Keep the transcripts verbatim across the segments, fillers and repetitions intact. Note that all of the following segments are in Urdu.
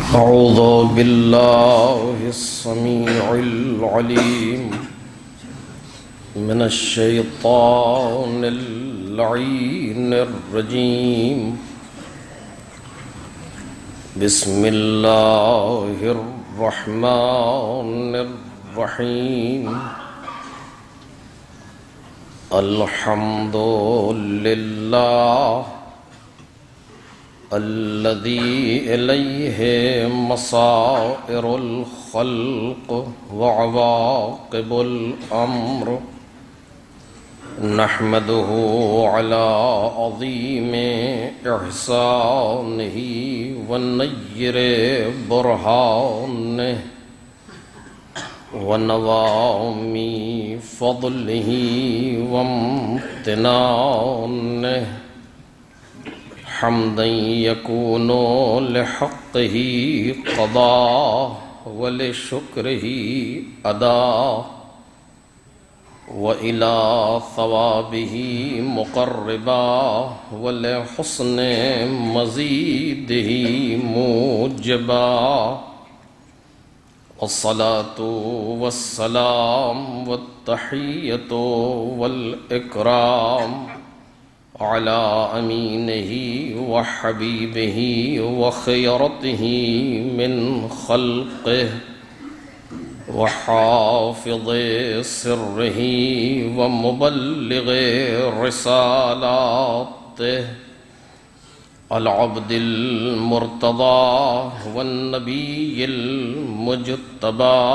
أعوذ بالله السميع العليم من الشيطان اللعين الرجيم. بسم الله الرحمن الرحيم. الحمد لله الذي إليه مصائر الخلق وعواقب الأمر. نحمده على عظيم إحسانه ونير برهانه ونوام فضله وامتنانه. حمدا يكون لحقه قضاء ولشكره أداء وإلى ثوابه مقربا ولحسن مزيده موجبا. والصلاة والسلام والتحية والإكرام على أمينه وحبيبه وخيرته من خلقه وحافظ سره ومبلغ رسالاته العبد المرتضى والنبي المجتبى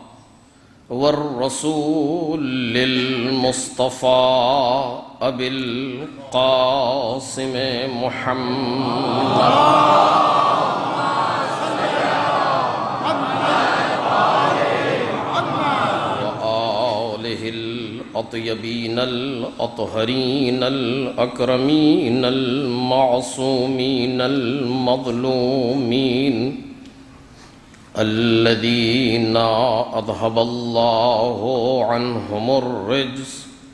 والرسول المصطفى أبي القاسم محمد وآله الأطيبين الأطهرين الأكرمين المعصومين المظلومين الذين أذهب الله عنهم الرجس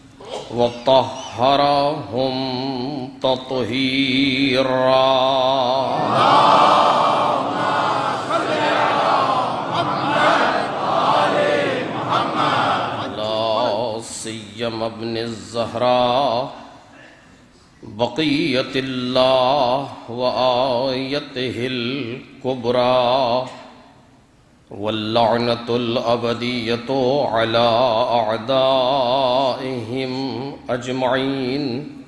وطهرهم تطهيرا. اللهم صل على محمد وآل محمد. لا سيما ابن الزهراء بقية الله وآيته الكبرى واللعنة الأبدية على أعدائهم أجمعين.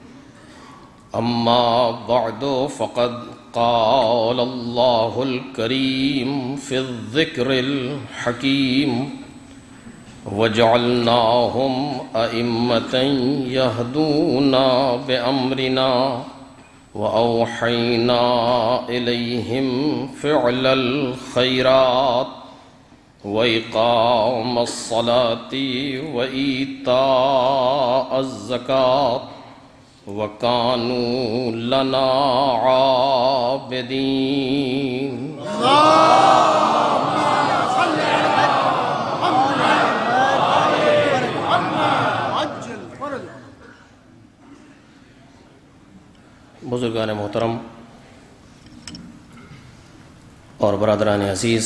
أما بعد فقد قال الله الكريم في الذكر الحكيم وجعلناهم أئمة يهدون بأمرنا وأوحينا إليهم فعل الخيرات وإقام الصلاة وإيتاء الزكاة وكانوا لنا عابدين. اللهم صل على محمد وآل محمد وعجل فرجه. بزرگان محترم اور برادران عزیز،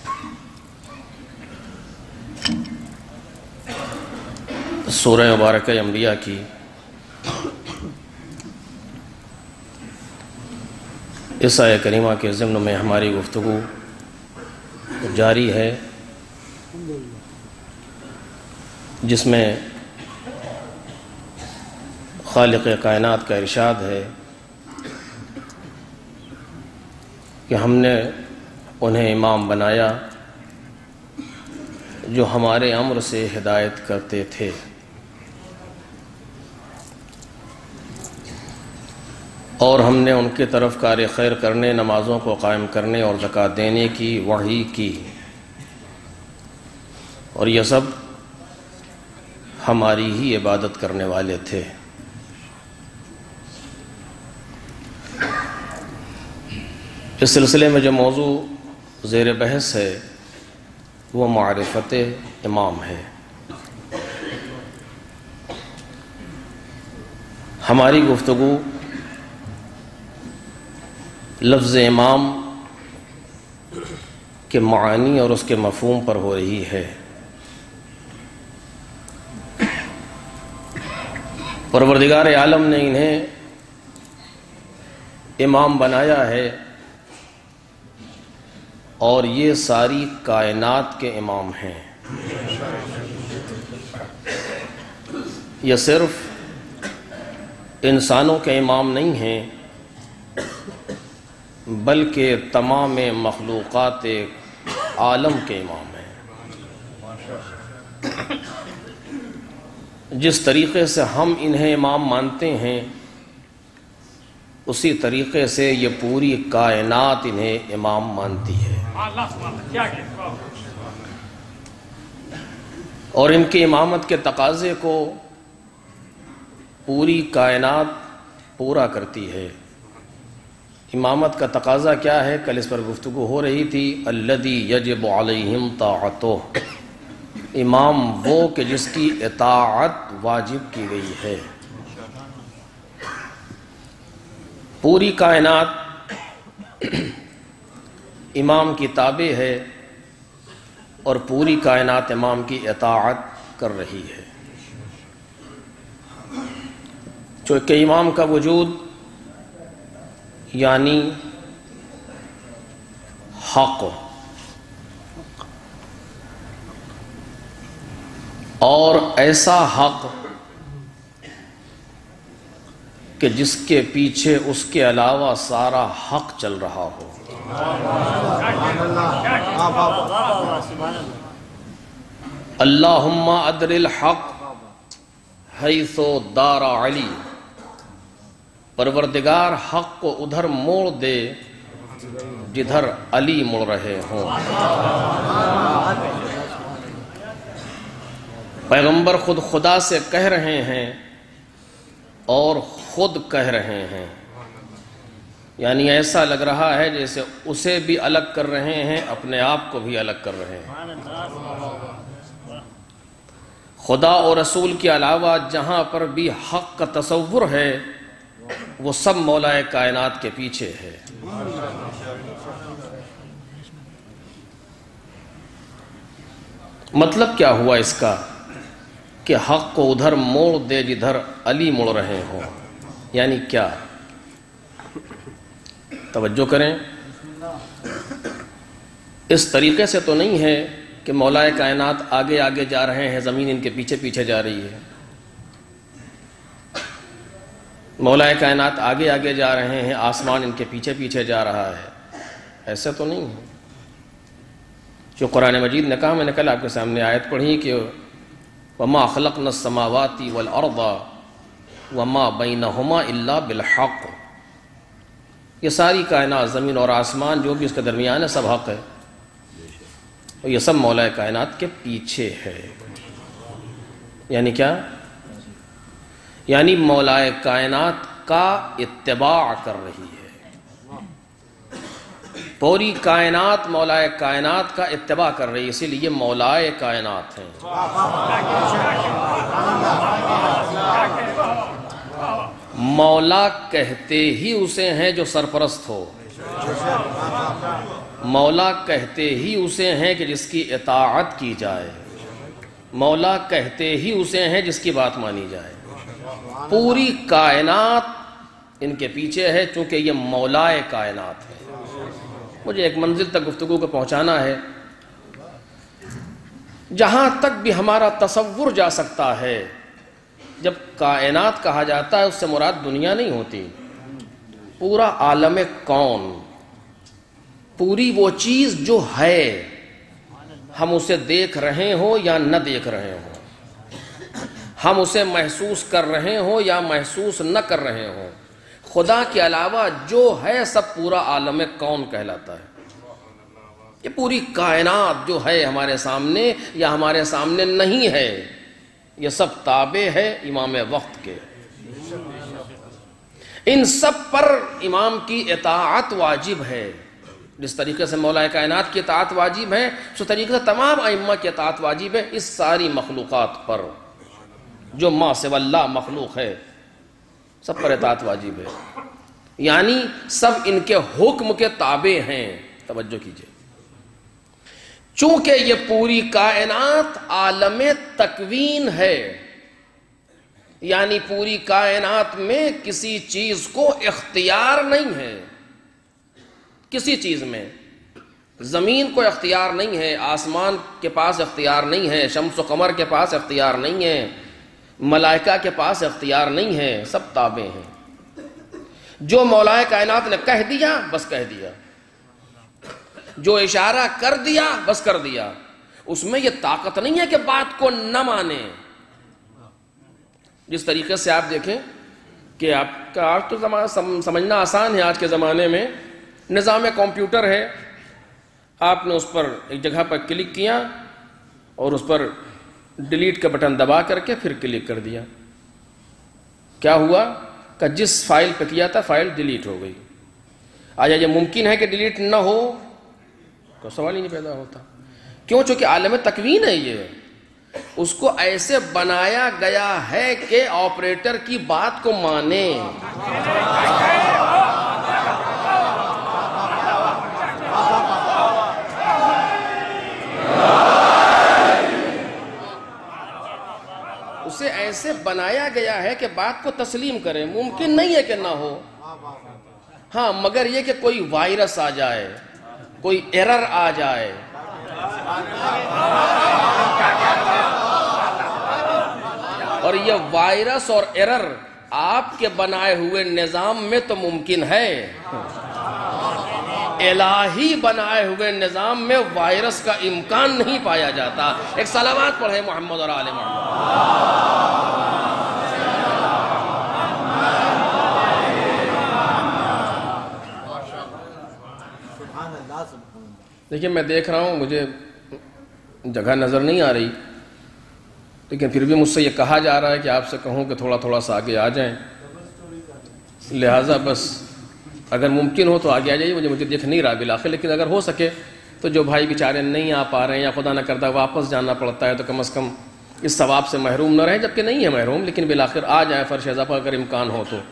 سورہ مبارکہ انبیاء کی اس آیہ کریمہ کے ضمن میں ہماری گفتگو جاری ہے، جس میں خالق کائنات کا ارشاد ہے کہ ہم نے انہیں امام بنایا جو ہمارے امر سے ہدایت کرتے تھے، اور ہم نے ان کی طرف کار خیر کرنے، نمازوں کو قائم کرنے اور زکوٰۃ دینے کی وحی کی، اور یہ سب ہماری ہی عبادت کرنے والے تھے۔ اس سلسلے میں جو موضوع زیر بحث ہے وہ معرفت امام ہے۔ ہماری گفتگو لفظ امام کے معانی اور اس کے مفہوم پر ہو رہی ہے۔ پروردگار عالم نے انہیں امام بنایا ہے اور یہ ساری کائنات کے امام ہیں۔ یہ صرف انسانوں کے امام نہیں ہیں بلکہ تمام مخلوقات عالم کے امام ہیں۔ جس طریقے سے ہم انہیں امام مانتے ہیں اسی طریقے سے یہ پوری کائنات انہیں امام مانتی ہے، اور ان کی امامت کے تقاضے کو پوری کائنات پورا کرتی ہے۔ امامت کا تقاضا کیا ہے؟ کل اس پر گفتگو ہو رہی تھی۔ الذی یجب علیہم طاعتہ، امام وہ کہ جس کی اطاعت واجب کی گئی ہے۔ پوری کائنات امام کی تابع ہے اور پوری کائنات امام کی اطاعت کر رہی ہے۔ چونکہ امام کا وجود یعنی حق، اور ایسا حق کہ جس کے پیچھے اس کے علاوہ سارا حق چل رہا ہو۔ اللہم ادر الحق حیث دار علی، پروردگار حق کو ادھر موڑ دے جدھر علی مڑ رہے ہوں۔ پیغمبر خود خدا سے کہہ رہے ہیں اور خود کہہ رہے ہیں، یعنی ایسا لگ رہا ہے جیسے اسے بھی الگ کر رہے ہیں، اپنے آپ کو بھی الگ کر رہے ہیں۔ خدا اور رسول کے علاوہ جہاں پر بھی حق کا تصور ہے وہ سب مولا کائنات کے پیچھے ہے۔ مطلب کیا ہوا اس کا کہ حق کو ادھر موڑ دے جدھر علی مڑ رہے ہوں، یعنی کیا؟ توجہ کریں، اس طریقے سے تو نہیں ہے کہ مولا کائنات آگے آگے جا رہے ہیں، زمین ان کے پیچھے پیچھے جا رہی ہے۔ مولا کائنات آگے آگے جا رہے ہیں، آسمان ان کے پیچھے پیچھے جا رہا ہے، ایسا تو نہیں ہے۔ جو قرآن مجید نے کہا، میں نے کل آپ کے سامنے آیت پڑھی کہ وَمَا خَلَقْنَا السَّمَاوَاتِ وَالْأَرْضَ وَمَا بَيْنَهُمَا إِلَّا بِالْحَقِّ، یہ ساری کائنات، زمین اور آسمان جو بھی اس کے درمیان ہے، سب حق ہے، اور یہ سب مولا کائنات کے پیچھے ہے۔ یعنی کیا؟ یعنی مولا کائنات کا اتباع کر رہی ہے۔ پوری کائنات مولا کائنات کا اتباع کر رہی ہے، اسی لیے مولا کائنات ہیں۔ مولا کہتے ہی اسے ہیں جو سرپرست ہو، مولا کہتے ہی اسے ہیں کہ جس کی اطاعت کی جائے، مولا کہتے ہی اسے ہیں جس کی بات مانی جائے۔ پوری کائنات ان کے پیچھے ہے چونکہ یہ مولا کائنات ہے۔ مجھے ایک منزل تک گفتگو کو پہنچانا ہے جہاں تک بھی ہمارا تصور جا سکتا ہے۔ جب کائنات کہا جاتا ہے اس سے مراد دنیا نہیں ہوتی، پورا عالم کون، پوری وہ چیز جو ہے، ہم اسے دیکھ رہے ہوں یا نہ دیکھ رہے ہوں، ہم اسے محسوس کر رہے ہوں یا محسوس نہ کر رہے ہوں، خدا کے علاوہ جو ہے سب پورا عالم کون کہلاتا ہے۔ یہ پوری کائنات جو ہے ہمارے سامنے یا ہمارے سامنے نہیں ہے، یہ سب تابع ہے امام وقت کے۔ ان سب پر امام کی اطاعت واجب ہے۔ جس طریقے سے مولا کائنات کی اطاعت واجب ہے، اس طریقے سے تمام ائمہ کی اطاعت واجب ہے اس ساری مخلوقات پر، جو ما سوی اللہ مخلوق ہے سب پر اطاعت واجب ہے، یعنی سب ان کے حکم کے تابع ہیں۔ توجہ کیجئے، چونکہ یہ پوری کائنات عالم تکوین ہے، یعنی پوری کائنات میں کسی چیز کو اختیار نہیں ہے، کسی چیز میں زمین کو اختیار نہیں ہے، آسمان کے پاس اختیار نہیں ہے، شمس و قمر کے پاس اختیار نہیں ہے، ملائکہ کے پاس اختیار نہیں ہے، سب تابع ہیں۔ جو مولا کائنات نے کہہ دیا بس کہہ دیا، جو اشارہ کر دیا بس کر دیا، اس میں یہ طاقت نہیں ہے کہ بات کو نہ مانے۔ جس طریقے سے آپ دیکھیں کہ آپ کا آج تو سمجھنا آسان ہے، آج کے زمانے میں نظام کمپیوٹر ہے، آپ نے اس پر ایک جگہ پر کلک کیا اور اس پر ڈیلیٹ کا بٹن دبا کر کے پھر کلک کر دیا، کیا ہوا کہ جس فائل پہ کیا تھا فائل ڈیلیٹ ہو گئی۔ آیا یہ ممکن ہے کہ ڈیلیٹ نہ ہو؟ تو سوال ہی نہیں پیدا ہوتا، کیوں؟ چونکہ عالم تکوین ہے، یہ اس کو ایسے بنایا گیا ہے کہ آپریٹر کی بات کو مانے۔ اسے ایسے بنایا گیا ہے کہ بات کو تسلیم کرے، ممکن نہیں ہے کہ نہ ہو، ہاں مگر یہ کہ کوئی وائرس آ جائے، کوئی ایرر آ جائے، اور یہ وائرس اور ایرر آپ کے بنائے ہوئے نظام میں تو ممکن ہے، الہی بنائے ہوئے نظام میں وائرس کا امکان نہیں پایا جاتا۔ ایک صلوات پڑھے محمد اور آل محمد۔ دیکھیں میں دیکھ رہا ہوں، مجھے جگہ نظر نہیں آ رہی، لیکن پھر بھی مجھ سے یہ کہا جا رہا ہے کہ آپ سے کہوں کہ تھوڑا تھوڑا سا آگے آ جائیں، لہٰذا بس اگر ممکن ہو تو آگے آ جائیے، مجھے مجھے دیکھ نہیں رہا بالآخر، لیکن اگر ہو سکے تو جو بھائی بیچارے نہیں آ پا رہے ہیں یا خدا نہ کرتا واپس جانا پڑتا ہے تو کم از کم اس ثواب سے محروم نہ رہیں، جبکہ نہیں ہے محروم، لیکن بالآخر آ جائیں فرش اضافہ اگر امکان ہو تو۔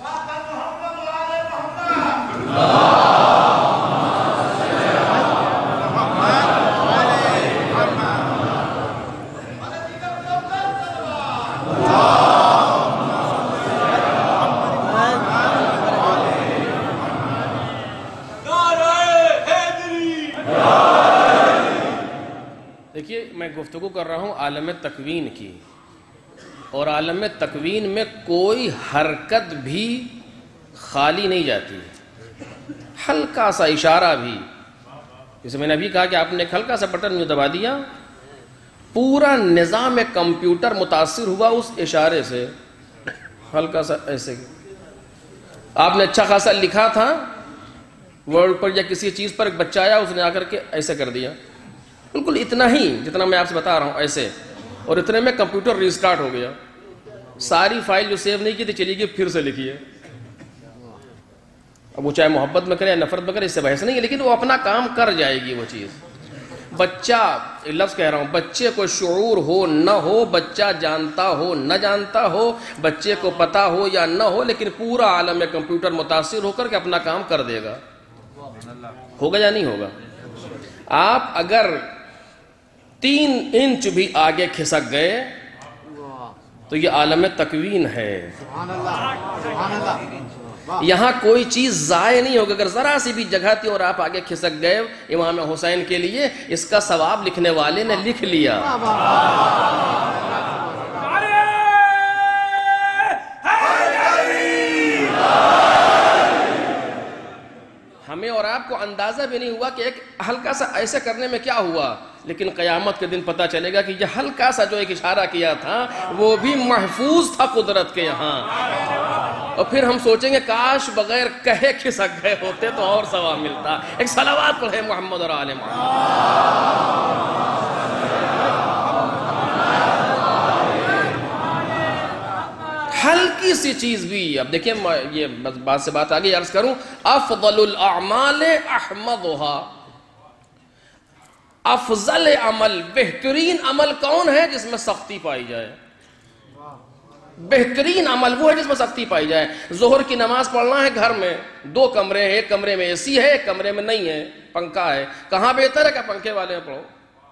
دیکھیے میں گفتگو کر رہا ہوں عالم تکوین کی، اور عالم تکوین میں کوئی حرکت بھی خالی نہیں جاتی، ہلکا سا اشارہ بھی، جیسے میں نے ابھی کہا کہ آپ نے ایک ہلکا سا بٹن دبا دیا، پورا نظام کمپیوٹر متاثر ہوا اس اشارے سے، ہلکا سا ایسے۔ آپ نے اچھا خاصا لکھا تھا ورڈ پر یا کسی چیز پر، ایک بچہ آیا اس نے آ کر کے ایسے کر دیا، بالکل اتنا ہی جتنا میں آپ سے بتا رہا ہوں ایسے، اور اتنے میں کمپیوٹر ریسٹارٹ ہو گیا، ساری فائل جو سیو نہیں کی تھی چلی گئی، پھر سے لکھی ہے۔ اب وہ چاہے محبت میں کرے یا نفرت میں کرے، اس سے بحث نہیں ہے، لیکن وہ اپنا کام کر جائے گی وہ چیز۔ بچہ، لفظ کہہ رہا ہوں، بچے کو شعور ہو نہ ہو، بچہ جانتا ہو نہ جانتا ہو، بچے کو پتا ہو یا نہ ہو، لیکن پورا عالم کمپیوٹر متاثر ہو کر کے اپنا کام کر دے گا۔ ہوگا یا نہیں ہوگا؟ آپ اگر تین انچ بھی آگے کھسک گئے تو یہ عالم تکوین ہے، یہاں کوئی چیز ضائع نہیں ہوگی۔ اگر ذرا سی بھی جگہ تھی اور آپ آگے کھسک گئے امام حسین کے لیے، اس کا ثواب لکھنے والے نے لکھ لیا۔ ہمیں اور آپ کو اندازہ بھی نہیں ہوا کہ ایک ہلکا سا ایسے کرنے میں کیا ہوا، لیکن قیامت کے دن پتہ چلے گا کہ یہ ہلکا سا جو ایک اشارہ کیا تھا وہ بھی محفوظ تھا قدرت کے یہاں، اور پھر ہم سوچیں گے کاش بغیر کہے کھسک گئے ہوتے تو اور ثواب ملتا۔ ایک صلوات پڑھے محمد اور آل محمد۔ ہلکی سی چیز بھی، اب دیکھیں یہ بات سے بات آگے عرض کروں، افضل الاعمال احمدها، افضل عمل، بہترین عمل کون ہے جس میں سختی پائی جائے؟ بہترین عمل وہ ہے جس میں سختی پائی جائے. ظہر کی نماز پڑھنا ہے گھر میں، دو کمرے ہیں، ایک کمرے میں اے سی ہے، ایک کمرے میں نہیں ہے، پنکھا ہے. کہاں بہتر ہے کہ پنکھے والے میں پڑھو؟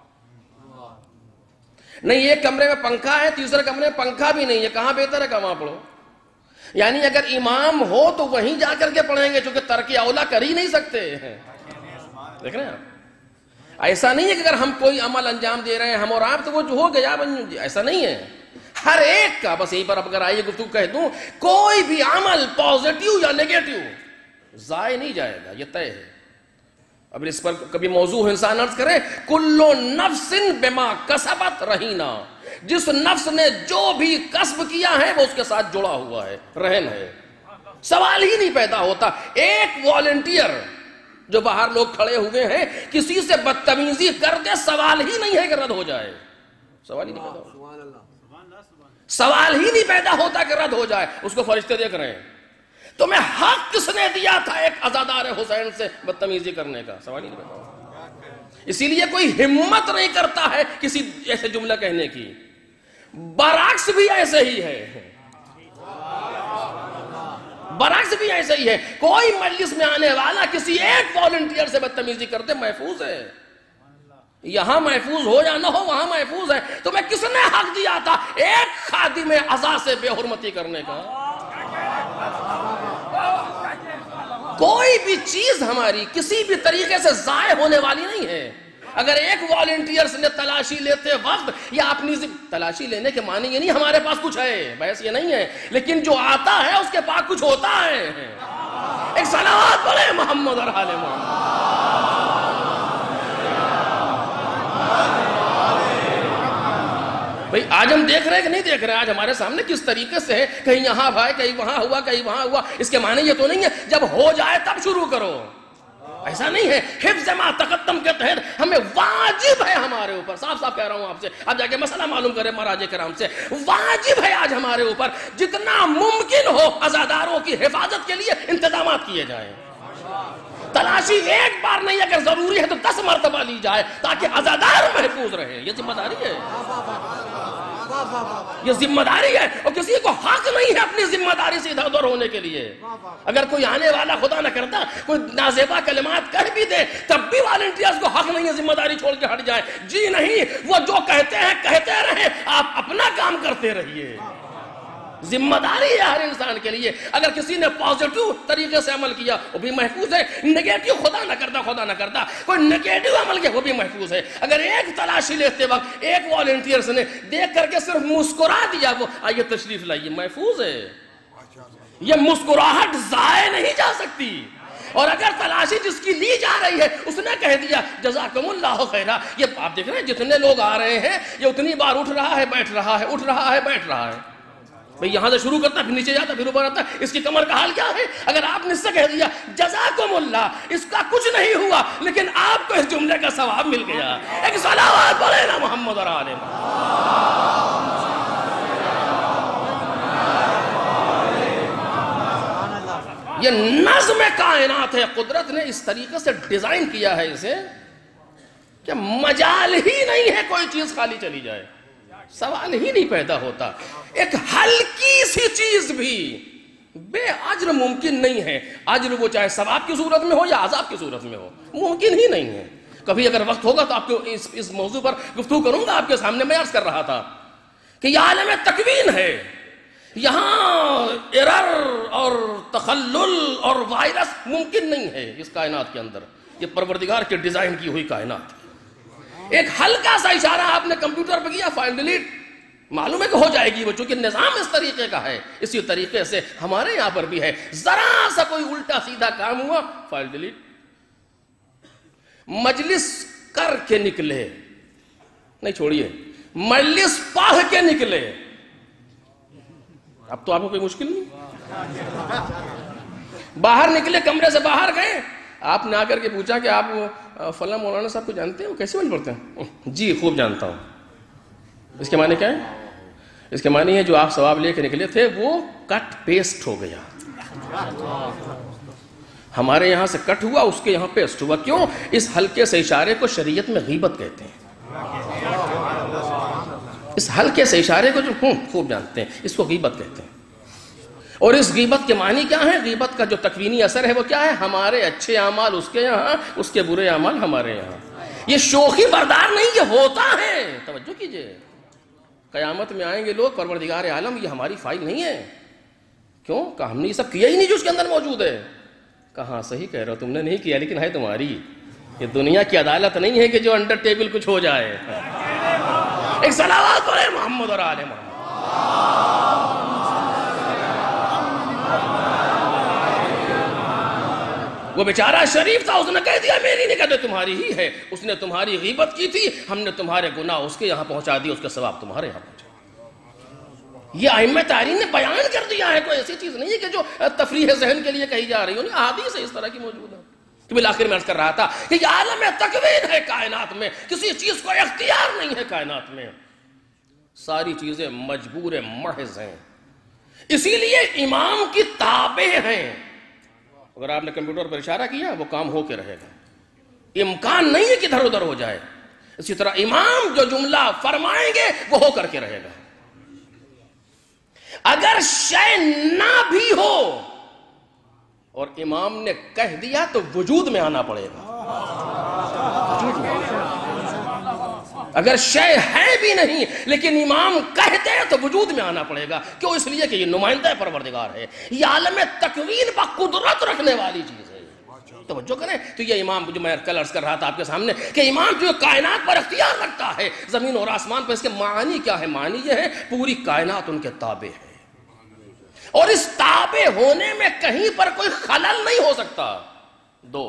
نہیں، ایک کمرے میں پنکھا ہے، تیسرے کمرے میں پنکھا بھی نہیں ہے، کہاں بہتر ہے کہ وہاں پڑھو؟ یعنی اگر امام ہو تو وہیں جا کر کے پڑھیں گے، چونکہ ترک اولا کر ہی نہیں سکتے. دیکھ رہے ہیں آپ، ایسا نہیں ہے کہ اگر ہم کوئی عمل انجام دے رہے ہیں ہم اور آپ تو وہ جو ہو گیا، ایسا نہیں ہے. ہر ایک کا، بس یہیں پر اب اگر آئیے گفتگو کہہ دوں، کوئی بھی عمل پازیٹیو یا نیگیٹو ضائع نہیں جائے گا، یہ طے ہے. اب اس پر کبھی موضوع انسان عرض کرے، کلو نفس بما کسبت رہینا، جس نفس نے جو بھی کسب کیا ہے وہ اس کے ساتھ جڑا ہوا ہے، رہن ہے. سوال ہی نہیں پیدا ہوتا. ایک والنٹیئر جو باہر لوگ کھڑے ہوئے ہیں کسی سے بدتمیزی کر دے، سوال ہی نہیں ہے کہ رد ہو جائے. سوال ہی نہیں پیدا ہوتا، سوال ہی نہیں پیدا ہوتا کہ رد ہو جائے. اس کو فرشتے دیکھ رہے ہیں. تمہیں حق کس نے دیا تھا ایک عزادار حسین سے بدتمیزی کرنے کا؟ سوال ہی نہیں پیدا ہوتا. اسی لیے کوئی ہمت نہیں کرتا ہے کسی ایسے جملہ کہنے کی. برعکس بھی ایسے ہی ہے، برعکس بھی ایسے ہی ہے. کوئی مجلس میں آنے والا کسی ایک والنٹیئر سے بدتمیزی کرتے محفوظ ہے. یہاں محفوظ ہو یا نہ ہو، وہاں محفوظ ہے. تمہیں کس نے حق دیا تھا ایک خادم عزا سے بے حرمتی کرنے کا؟ کوئی بھی چیز ہماری کسی بھی طریقے سے ضائع ہونے والی نہیں ہے. اگر ایک والنٹیئرز نے تلاشی لیتے وقت یا اپنی تلاشی لینے کے معنی یہ نہیں ہمارے پاس کچھ ہے، بحث یہ نہیں ہے، لیکن جو آتا ہے اس کے پاس کچھ ہوتا ہے. ایک صلوات پڑھے محمد اور آل محمد. بھئی آج ہم دیکھ رہے ہیں کہ نہیں دیکھ رہے ہیں؟ آج ہمارے سامنے کس طریقے سے ہے، کہیں یہاں بھائی، کہیں وہاں ہوا، کہیں وہاں ہوا. اس کے معنی یہ تو نہیں ہے جب ہو جائے تب شروع کرو، ایسا نہیں ہے. حفظ ما تقدم کے تحت ہمیں واجب ہے، ہمارے اوپر صاف صاف کہہ رہا ہوں آپ سے، اب جا کے مسئلہ معلوم کریں مراجع کرام سے، واجب ہے آج ہمارے اوپر جتنا ممکن ہو عزاداروں کی حفاظت کے لیے انتظامات کیے جائیں. تلاشی ایک بار نہیں، اگر ضروری ہے تو دس مرتبہ لی جائے تاکہ عزادار محفوظ رہے. یہ ذمہ داری ہے، یہ ذمہ داری ہے. اور کسی کو حق نہیں ہے اپنی ذمہ داری سے ادھر ادھر ہونے کے لیے. اگر کوئی آنے والا خدا نہ کرتا کوئی نازیبا کلمات کہہ بھی دے تب بھی والنٹیئرز کو حق نہیں ہے ذمہ داری چھوڑ کے ہٹ جائے. جی نہیں، وہ جو کہتے ہیں کہتے رہیں، آپ اپنا کام کرتے رہیے. ذمہ داری ہے ہر انسان کے لیے. اگر کسی نے پازیٹیو طریقے سے عمل کیا وہ بھی محفوظ ہے، نیگیٹو خدا نہ کرتا خدا نہ کرتا کوئی نیگیٹو عمل کیا وہ بھی محفوظ ہے. اگر ایک تلاشی لیتے وقت ایک والنٹیئرز نے دیکھ کر کے صرف مسکرا دیا، وہ آئیے تشریف لائیے، محفوظ ہے. یہ مسکراہٹ ضائع نہیں جا سکتی. اور اگر تلاشی جس کی لی جا رہی ہے اس نے کہہ دیا جزاکم اللہ خیرہ، یہ آپ دیکھ رہے ہیں جتنے لوگ آ رہے ہیں یہ اتنی بار اٹھ رہا ہے بیٹھ رہا ہے، اٹھ رہا ہے بیٹھ رہا ہے. بھئی یہاں سے شروع کرتا پھر نیچے جاتا پھر اوپر آتا، اس کی کمر کا حال کیا ہے؟ اگر آپ نے اس سے کہہ دیا جزاکم اللہ، اس کا کچھ نہیں ہوا لیکن آپ کو اس جملے کا ثواب مل گیا. ایک صلوات پڑھے نا محمد اور آل محمد. یہ نظم کائنات ہے، قدرت نے اس طریقے سے ڈیزائن کیا ہے اسے کہ مجال ہی نہیں ہے کوئی چیز خالی چلی جائے، سوال ہی نہیں پیدا ہوتا. ایک ہلکی سی چیز بھی بے اجر ممکن نہیں ہے. اجر وہ چاہے ثواب کی صورت میں ہو یا عذاب کی صورت میں ہو، ممکن ہی نہیں ہے. کبھی اگر وقت ہوگا تو آپ کو اس, اس موضوع پر گفتگو کروں گا. آپ کے سامنے میں عرض کر رہا تھا کہ یہ عالم تکوین ہے، یہاں ایرر اور تخلل اور وائرس ممکن نہیں ہے اس کائنات کے اندر. یہ پروردگار کے ڈیزائن کی ہوئی کائنات. ایک ہلکا سا اشارہ آپ نے کمپیوٹر پہ کیا، فائل ڈیلیٹ، معلوم ہے کہ ہو جائے گی وہ، چونکہ نظام اس طریقے کا ہے. اسی طریقے سے ہمارے یہاں پر بھی ہے، ذرا سا کوئی الٹا سیدھا کام ہوا فائل ڈیلیٹ. مجلس کر کے نکلے، نہیں چھوڑیے، مجلس پڑھ کے نکلے، اب تو آپ کو کوئی مشکل نہیں. باہر نکلے، کمرے سے باہر گئے، آپ نے آ کر کے پوچھا کہ آپ فلاں مولانا صاحب کو جانتے ہیں، وہ کیسے بن پڑتے ہیں؟ جی خوب جانتا ہوں. اس کے معنی کیا ہے؟ اس کے معنی ہے جو آپ ثواب لے کے نکلے تھے وہ کٹ پیسٹ ہو گیا. ہمارے یہاں سے کٹ ہوا، اس کے یہاں پیسٹ ہوا. کیوں؟ اس ہلکے سے اشارے کو شریعت میں غیبت کہتے ہیں. اس ہلکے سے اشارے کو جو خوب جانتے ہیں، اس کو غیبت کہتے ہیں۔ اور اس غیبت کے معنی کیا ہے؟ غیبت کا جو تکوینی اثر ہے وہ کیا ہے؟ ہمارے اچھے اعمال اس کے یہاں، اس کے برے اعمال ہمارے یہاں۔ یہ شوخی بردار نہیں، یہ ہوتا ہے۔ توجہ کیجئے، قیامت میں آئیں گے لوگ، پروردگار عالم یہ ہماری فائل نہیں ہے، کیوں؟ کہ ہم نے یہ سب کیا ہی نہیں جو اس کے اندر موجود ہے۔ کہاں صحیح کہہ رہے ہو، تم نے نہیں کیا لیکن ہے تمہاری۔ یہ دنیا کی عدالت نہیں ہے کہ جو انڈر ٹیبل کچھ ہو جائے۔ ایک صلوات پڑھے محمد اور آل محمد۔ وہ بیچارہ شریف تھا، اس نے کہہ دیا میری نہیں، کہتے تمہاری ہی ہے۔ اس نے تمہاری غیبت کی تھی، ہم نے تمہارے گناہ اس کے یہاں پہنچا دی، اس کا ثواب تمہارے یہاں پہنچا۔ یہ ائمہ تاریخ نے بیان کر دیا ہے، کوئی ایسی چیز نہیں ہے کہ جو تفریح ذہن کے لیے کہی جا رہی ہو، نہیں، احادیث اس طرح کی موجود ہے۔ کہ بالآخر میں عرض کر رہا تھا کہ یہ عالم تکوین ہے کائنات میں، کسی چیز کو اختیار نہیں ہے کائنات میں، ساری چیزیں مجبور محض ہیں، اسی لیے امام کی تابع ہیں۔ اگر آپ نے کمپیوٹر پر اشارہ کیا وہ کام ہو کے رہے گا، امکان نہیں ہے کہ ادھر ادھر ہو جائے۔ اسی طرح امام جو جملہ فرمائیں گے وہ ہو کر کے رہے گا۔ اگر شے نہ بھی ہو اور امام نے کہہ دیا تو وجود میں آنا پڑے گا۔ اگر شے ہے بھی نہیں لیکن امام کہتے ہیں تو وجود میں آنا پڑے گا، کیوں؟ اس لیے کہ یہ نمائندہ پروردگار ہے، یہ عالم تکوین پر قدرت رکھنے والی چیز ہے۔ توجہ کریں، تو یہ امام جو میں کل عرض کر رہا تھا آپ کے سامنے کہ امام جو کائنات پر اختیار رکھتا ہے زمین اور آسمان پر، اس کے معنی کیا ہے؟ معنی یہ ہے پوری کائنات ان کے تابع ہے، اور اس تابع ہونے میں کہیں پر کوئی خلل نہیں ہو سکتا۔ دو،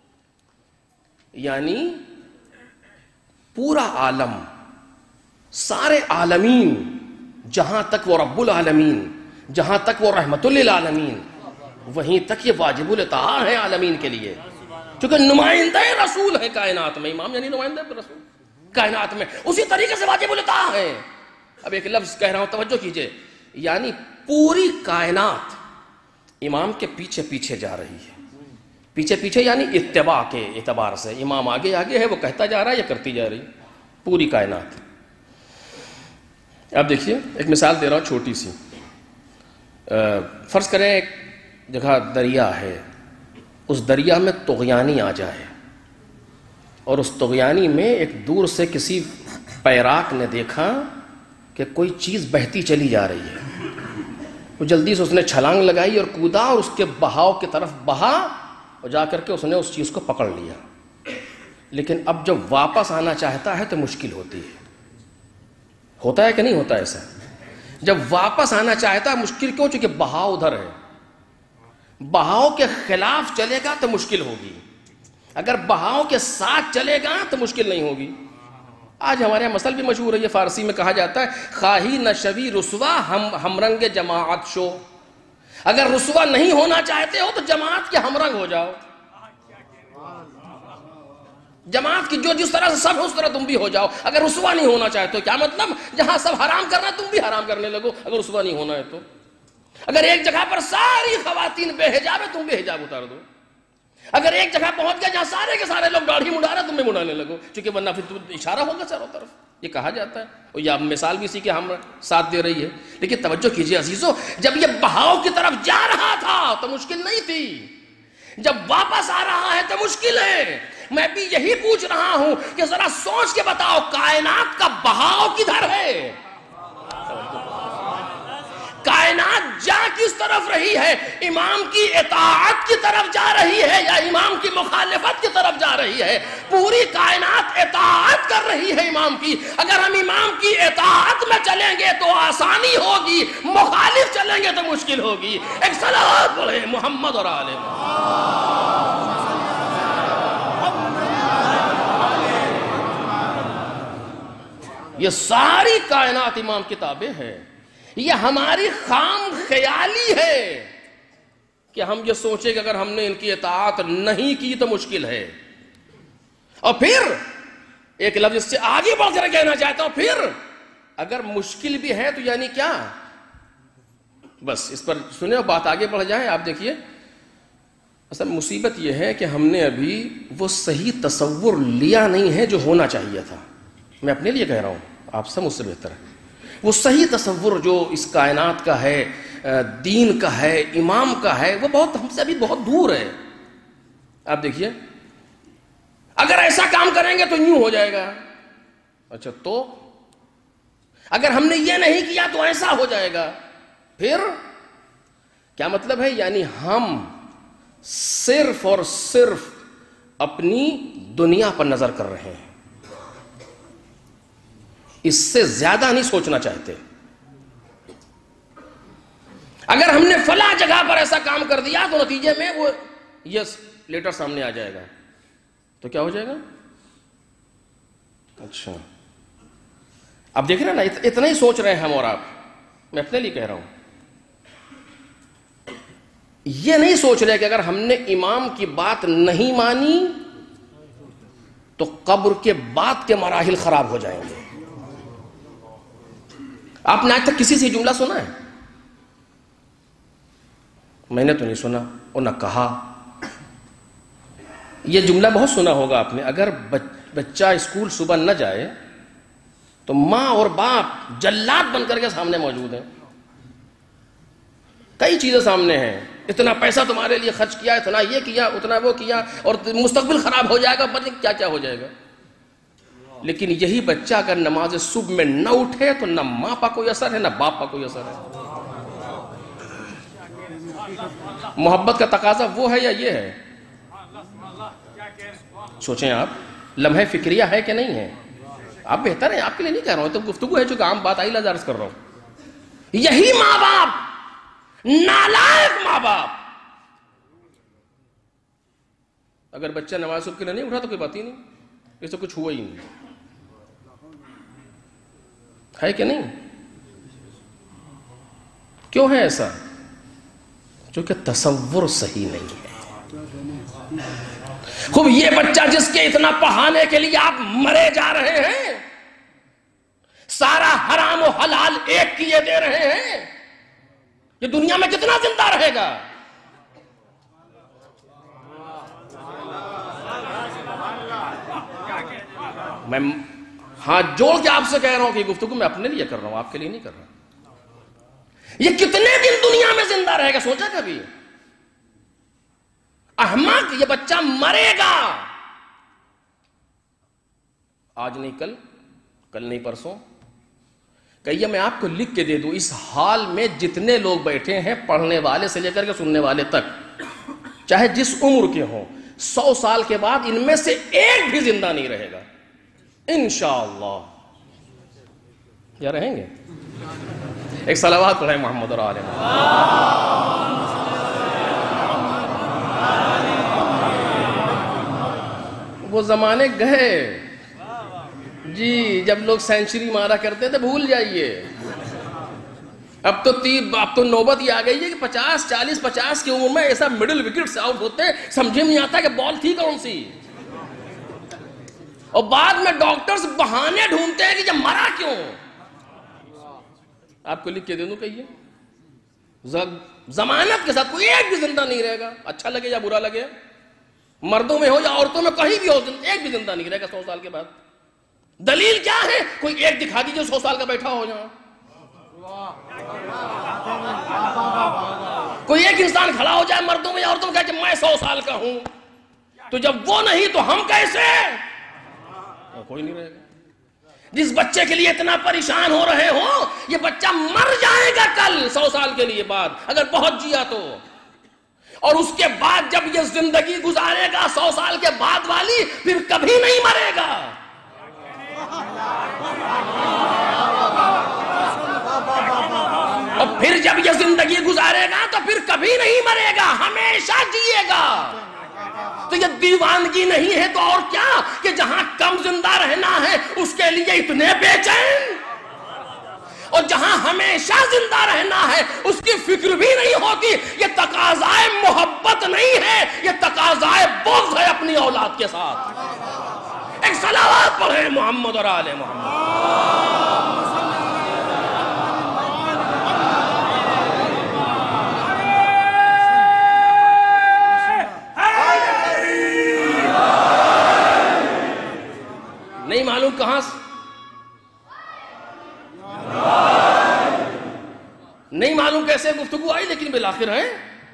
یعنی پورا عالم، سارے عالمین، جہاں تک وہ رب العالمین، جہاں تک وہ رحمت للعالمین، وہیں تک یہ واجب الاطاعہ ہے عالمین کے لیے، چونکہ نمائندہ رسول ہے کائنات میں، امام یعنی نمائندہ رسول کائنات میں، اسی طریقے سے واجب الاطاعہ ہے۔ اب ایک لفظ کہہ رہا ہوں، توجہ کیجئے، یعنی پوری کائنات امام کے پیچھے پیچھے جا رہی ہے۔ پیچھے پیچھے یعنی اتباع کے اعتبار سے، امام آگے آگے ہے، وہ کہتا جا رہا ہے یا کرتی جا رہی پوری کائنات۔ اب دیکھیے ایک مثال دے رہا ہوں چھوٹی سی۔ فرض کریں ایک جگہ دریا ہے، اس دریا میں طغیانی آ جائے، اور اس طغیانی میں ایک دور سے کسی پیراک نے دیکھا کہ کوئی چیز بہتی چلی جا رہی ہے، وہ جلدی سے اس نے چھلانگ لگائی اور کودا اور اس کے بہاؤ کی طرف بہا، اور جا کر کے اس نے اس چیز کو پکڑ لیا۔ لیکن اب جب واپس آنا چاہتا ہے تو مشکل ہوتی ہے، ہوتا ہے کہ نہیں ہوتا ایسا؟ جب واپس آنا چاہتا ہے مشکل کیوں؟ چونکہ بہاؤ ادھر ہے، بہاؤ کے خلاف چلے گا تو مشکل ہوگی، اگر بہاؤ کے ساتھ چلے گا تو مشکل نہیں ہوگی۔ آج ہمارے یہاں مثل بھی مشہور ہے، یہ فارسی میں کہا جاتا ہے، خواہی نشوی رسوا ہم ہمرنگ جماعت شو۔ اگر رسوا نہیں ہونا چاہتے ہو تو جماعت کے ہمرنگ ہو جاؤ، جماعت کی جو جس طرح سے سب اس طرح تم بھی ہو جاؤ۔ اگر رسوا نہیں ہونا چاہتے ہو، کیا مطلب؟ جہاں سب حرام کرنا تم بھی حرام کرنے لگو، اگر رسوا نہیں ہونا ہے تو۔ اگر ایک جگہ پر ساری خواتین بے حجاب ہے، تم بھی حجاب اتار دو۔ اگر ایک جگہ پہنچ گیا جہاں سارے کے سارے لوگ داڑھی مڈا رہے، تم بھی مڈانے لگو، چونکہ ورنہ پھر تم اشارہ ہوگا چاروں طرف، یہ کہا جاتا ہے۔ اور یہ مثال بھی اسی کے ہم ساتھ دے رہی ہے۔ لیکن توجہ کیجئے عزیزو، جب یہ بہاؤ کی طرف جا رہا تھا تو مشکل نہیں تھی، جب واپس آ رہا ہے تو مشکل ہے۔ میں بھی یہی پوچھ رہا ہوں کہ ذرا سوچ کے بتاؤ، کائنات کا بہاؤ کدھر ہے؟ کائنات جا کس طرف رہی ہے؟ امام کی اطاعت کی طرف جا رہی ہے یا امام کی مخالفت کی طرف جا رہی ہے؟ پوری کائنات اطاعت کر رہی ہے امام کی۔ اگر ہم امام کی اطاعت میں چلیں گے تو آسانی ہوگی، مخالف چلیں گے تو مشکل ہوگی۔ ایک صلوات پڑھے محمد اور آل محمد۔ یہ ساری کائنات امام کی تابع ہے۔ یہ ہماری خام خیالی ہے کہ ہم یہ سوچیں کہ اگر ہم نے ان کی اطاعت نہیں کی تو مشکل ہے۔ اور پھر ایک لفظ اس سے آگے بڑھ کر کہنا چاہتا ہوں، پھر اگر مشکل بھی ہے تو یعنی کیا؟ بس اس پر سنیں اور بات آگے بڑھ جائے۔ آپ دیکھیے، اصل مصیبت یہ ہے کہ ہم نے ابھی وہ صحیح تصور لیا نہیں ہے جو ہونا چاہیے تھا۔ میں اپنے لیے کہہ رہا ہوں، آپ سب مجھ سے بہتر ہے۔ وہ صحیح تصور جو اس کائنات کا ہے، دین کا ہے، امام کا ہے، وہ بہت ہم سے ابھی بہت دور ہے. آپ دیکھیے اگر ایسا کام کریں گے تو یوں ہو جائے گا. اچھا تو اگر ہم نے یہ نہیں کیا تو ایسا ہو جائے گا. پھر کیا مطلب ہے؟ یعنی ہم صرف اور صرف اپنی دنیا پر نظر کر رہے ہیں، اس سے زیادہ نہیں سوچنا چاہتے. اگر ہم نے فلاں جگہ پر ایسا کام کر دیا تو نتیجے میں وہ یس لیٹر سامنے آ جائے گا تو کیا ہو جائے گا؟ اچھا اب دیکھ رہے ہیں نا، اتنا ہی سوچ رہے ہیں ہم اور آپ. میں اپنے لیے کہہ رہا ہوں، یہ نہیں سوچ رہے کہ اگر ہم نے امام کی بات نہیں مانی تو قبر کے بعد کے مراحل خراب ہو جائیں گے. آپ نے آج تک کسی سے جملہ سنا ہے؟ میں نے تو نہیں سنا اور نہ کہا. یہ جملہ بہت سنا ہوگا آپ نے، اگر بچہ اسکول صبح نہ جائے تو ماں اور باپ جلاد بن کر کے سامنے موجود ہیں. کئی چیزیں سامنے ہیں، اتنا پیسہ تمہارے لیے خرچ کیا، اتنا یہ کیا، اتنا وہ کیا، اور مستقبل خراب ہو جائے گا، پتہ نہیں کیا کیا ہو جائے گا. لیکن یہی بچہ اگر نماز صبح میں نہ اٹھے تو نہ ماں پا کوئی اثر ہے، نہ باپ پا کوئی اثر ہے. محبت کا تقاضا وہ ہے یا یہ ہے؟ سوچیں آپ، لمحے فکریہ ہے کہ نہیں ہے؟ آپ بہتر ہیں، آپ کے لیے نہیں کہہ رہا ہوں، تو گفتگو ہے جو کہ عام بات آئی لازارس کر رہا ہوں. یہی ماں باپ، نالائق ماں باپ، اگر بچہ نماز صبح کے لیے نہیں اٹھا تو کوئی بات ہی نہیں، اسے کچھ ہوا ہی نہیں. ہے کہ نہیں؟ کیوں ہے ایسا؟ کیونکہ تصور صحیح نہیں ہے. خوب یہ بچہ جس کے اتنا پڑھانے کے لیے آپ مرے جا رہے ہیں، سارا حرام و حلال ایک کیے دے رہے ہیں، یہ دنیا میں کتنا زندہ رہے گا؟ میں ہاتھ جوڑ کے آپ سے کہہ رہا ہوں کہ گفتگو میں اپنے لیے کر رہا ہوں، آپ کے لیے نہیں کر رہا. یہ کتنے دن دنیا میں زندہ رہے گا؟ سوچا کبھی؟ احمق، یہ بچہ مرے گا، آج نہیں کل، کل نہیں پرسوں. کہیے میں آپ کو لکھ کے دے دوں، اس حال میں جتنے لوگ بیٹھے ہیں، پڑھنے والے سے لے کر کے سننے والے تک، چاہے جس عمر کے ہوں، سو سال کے بعد ان میں سے ایک بھی زندہ نہیں رہے گا انشاءاللہ. یا رہیں گے؟ ایک صلوات پڑھیں محمد اور آل محمد. وہ زمانے گئے جی جب لوگ سینچری مارا کرتے تھے، بھول جائیے. اب تو تیر اب تو نوبت یہ آ گئی ہے کہ پچاس چالیس پچاس کی عمر میں ایسا مڈل وکٹ سے آؤٹ ہوتے ہیں، سمجھے نہیں آتا کہ بال تھی کون سی. اور بعد میں ڈاکٹرز بہانے ڈھونڈتے ہیں کہ جب مرا کیوں. آپ کو لکھ کے دے دوں، کہیے ضمانت کے ساتھ کوئی ایک بھی زندہ نہیں رہے گا، اچھا لگے یا برا لگے، مردوں میں ہو یا عورتوں میں، کہیں بھی ہو، ایک بھی زندہ نہیں رہے گا سو سال کے بعد. دلیل کیا ہے؟ کوئی ایک دکھا دیجیے سو سال کا بیٹھا ہو جہاں. کوئی ایک انسان کھڑا ہو جائے مردوں میں یا عورتوں میں کہ میں سو سال کا ہوں، تو جب وہ نہیں تو ہم کیسے؟ کوئی نہیں رہے گا. جس بچے کے لیے اتنا پریشان ہو رہے ہو، یہ بچہ مر جائے گا کل سو سال کے لیے بعد، اگر بہت جیا تو. اور اس کے بعد جب یہ زندگی گزارے گا سو سال کے بعد والی، پھر کبھی نہیں مرے گا. اور پھر جب یہ زندگی گزارے گا تو پھر کبھی نہیں مرے گا، ہمیشہ جیے گا. تو یہ دیوانگی نہیں ہے تو اور کیا کہ جہاں کم زندہ رہنا ہے اس کے لیے اتنے بے چین، اور جہاں ہمیشہ زندہ رہنا ہے اس کی فکر بھی نہیں ہوتی. یہ تقاضائے محبت نہیں ہے، یہ تقاضائے بغض ہے اپنی اولاد کے ساتھ. ایک صلوات پڑھیں محمد اور آل محمد. نہیں معلوم کہاں سے معلوم کیسے گفتگو آئی لیکن بالآخر ہے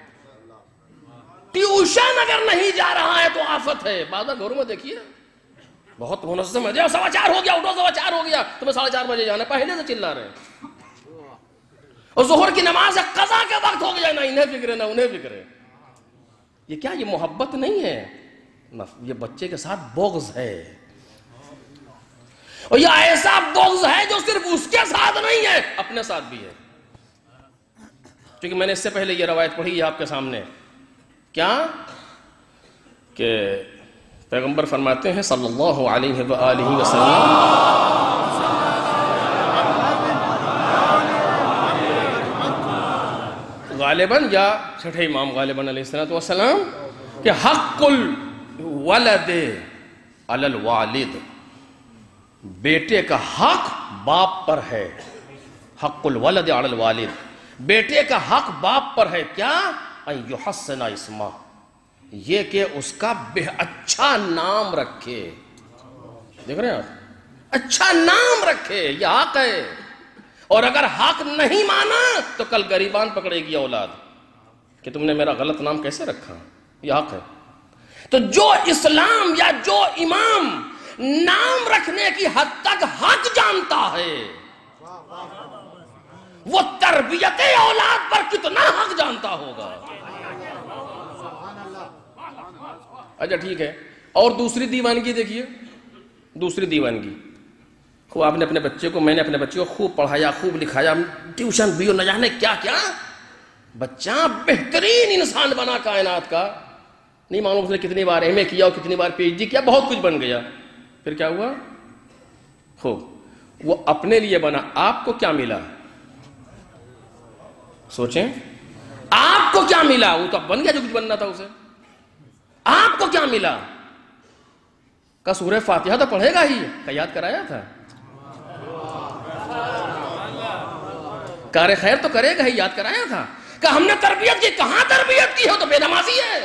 ٹیوشن اگر نہیں جا رہا ہے تو آفت ہے. بعض گھروں میں دیکھیے بہت منظم ہے, سوا چار ہو گیا اٹھو, سوا چار ہو گیا تمہیں ساڑھے چار بجے جانا, پہلے سے چلا رہے ہیں. اور ظہر کی نماز قضا کا وقت ہو گیا, نہ انہیں فکر ہے نہ انہیں فکر ہے. یہ کیا, یہ محبت نہیں ہے, یہ بچے کے ساتھ بغض ہے. اور یہ ایسا بغض ہے جو صرف اس کے ساتھ نہیں ہے, اپنے ساتھ بھی ہے. کیونکہ میں نے اس سے پہلے یہ روایت پڑھی ہے آپ کے سامنے, کیا کہ پیغمبر فرماتے ہیں صلی اللہ علیہ وآلہ وسلم, غالباً یا چھٹے امام غالباً علیہ السلام, کہ حق الولد علی الوالد, بیٹے کا حق باپ پر ہے. حق الولد علی الوالد, بیٹے کا حق باپ پر ہے. کیا؟ ان یحسن اسمہ, یہ کہ اس کا بے اچھا نام رکھے. دیکھ رہے ہیں آپ, اچھا نام رکھے, یہ حق ہے. اور اگر حق نہیں مانا تو کل گریبان پکڑے گی اولاد کہ تم نے میرا غلط نام کیسے رکھا, یہ حق ہے. تو جو اسلام یا جو امام نام رکھنے کی حد تک حق جانتا ہے, وہ تربیت اولاد پر کتنا حق جانتا ہوگا. اچھا ٹھیک ہے, اور دوسری دیوانگی دیکھیے, دوسری دیوانگی, خوب آپ نے اپنے بچے کو, میں نے اپنے بچے کو خوب پڑھایا, خوب لکھایا, ٹیوشن بھی, نہ جانے کیا کیا, بچہ بہترین انسان بنا کائنات کا, نہیں معلوم اس نے کتنی بار ایم اے کیا اور کتنی بار پی ایچ ڈی کیا, بہت کچھ بن گیا. پھر کیا ہوا؟ خوب وہ اپنے لیے بنا, آپ کو کیا ملا؟ سوچیں, آپ کو کیا ملا؟ وہ تو بن گیا جو کچھ بننا تھا اسے. آپ کو کیا ملا؟ کا سورہ فاتحہ تو پڑھے گا ہی, کا یاد کرایا تھا, کار خیر تو کرے گا ہی, یاد کرایا تھا. کہ ہم نے تربیت کی, کہاں تربیت کی ہو تو بے نمازی ہے.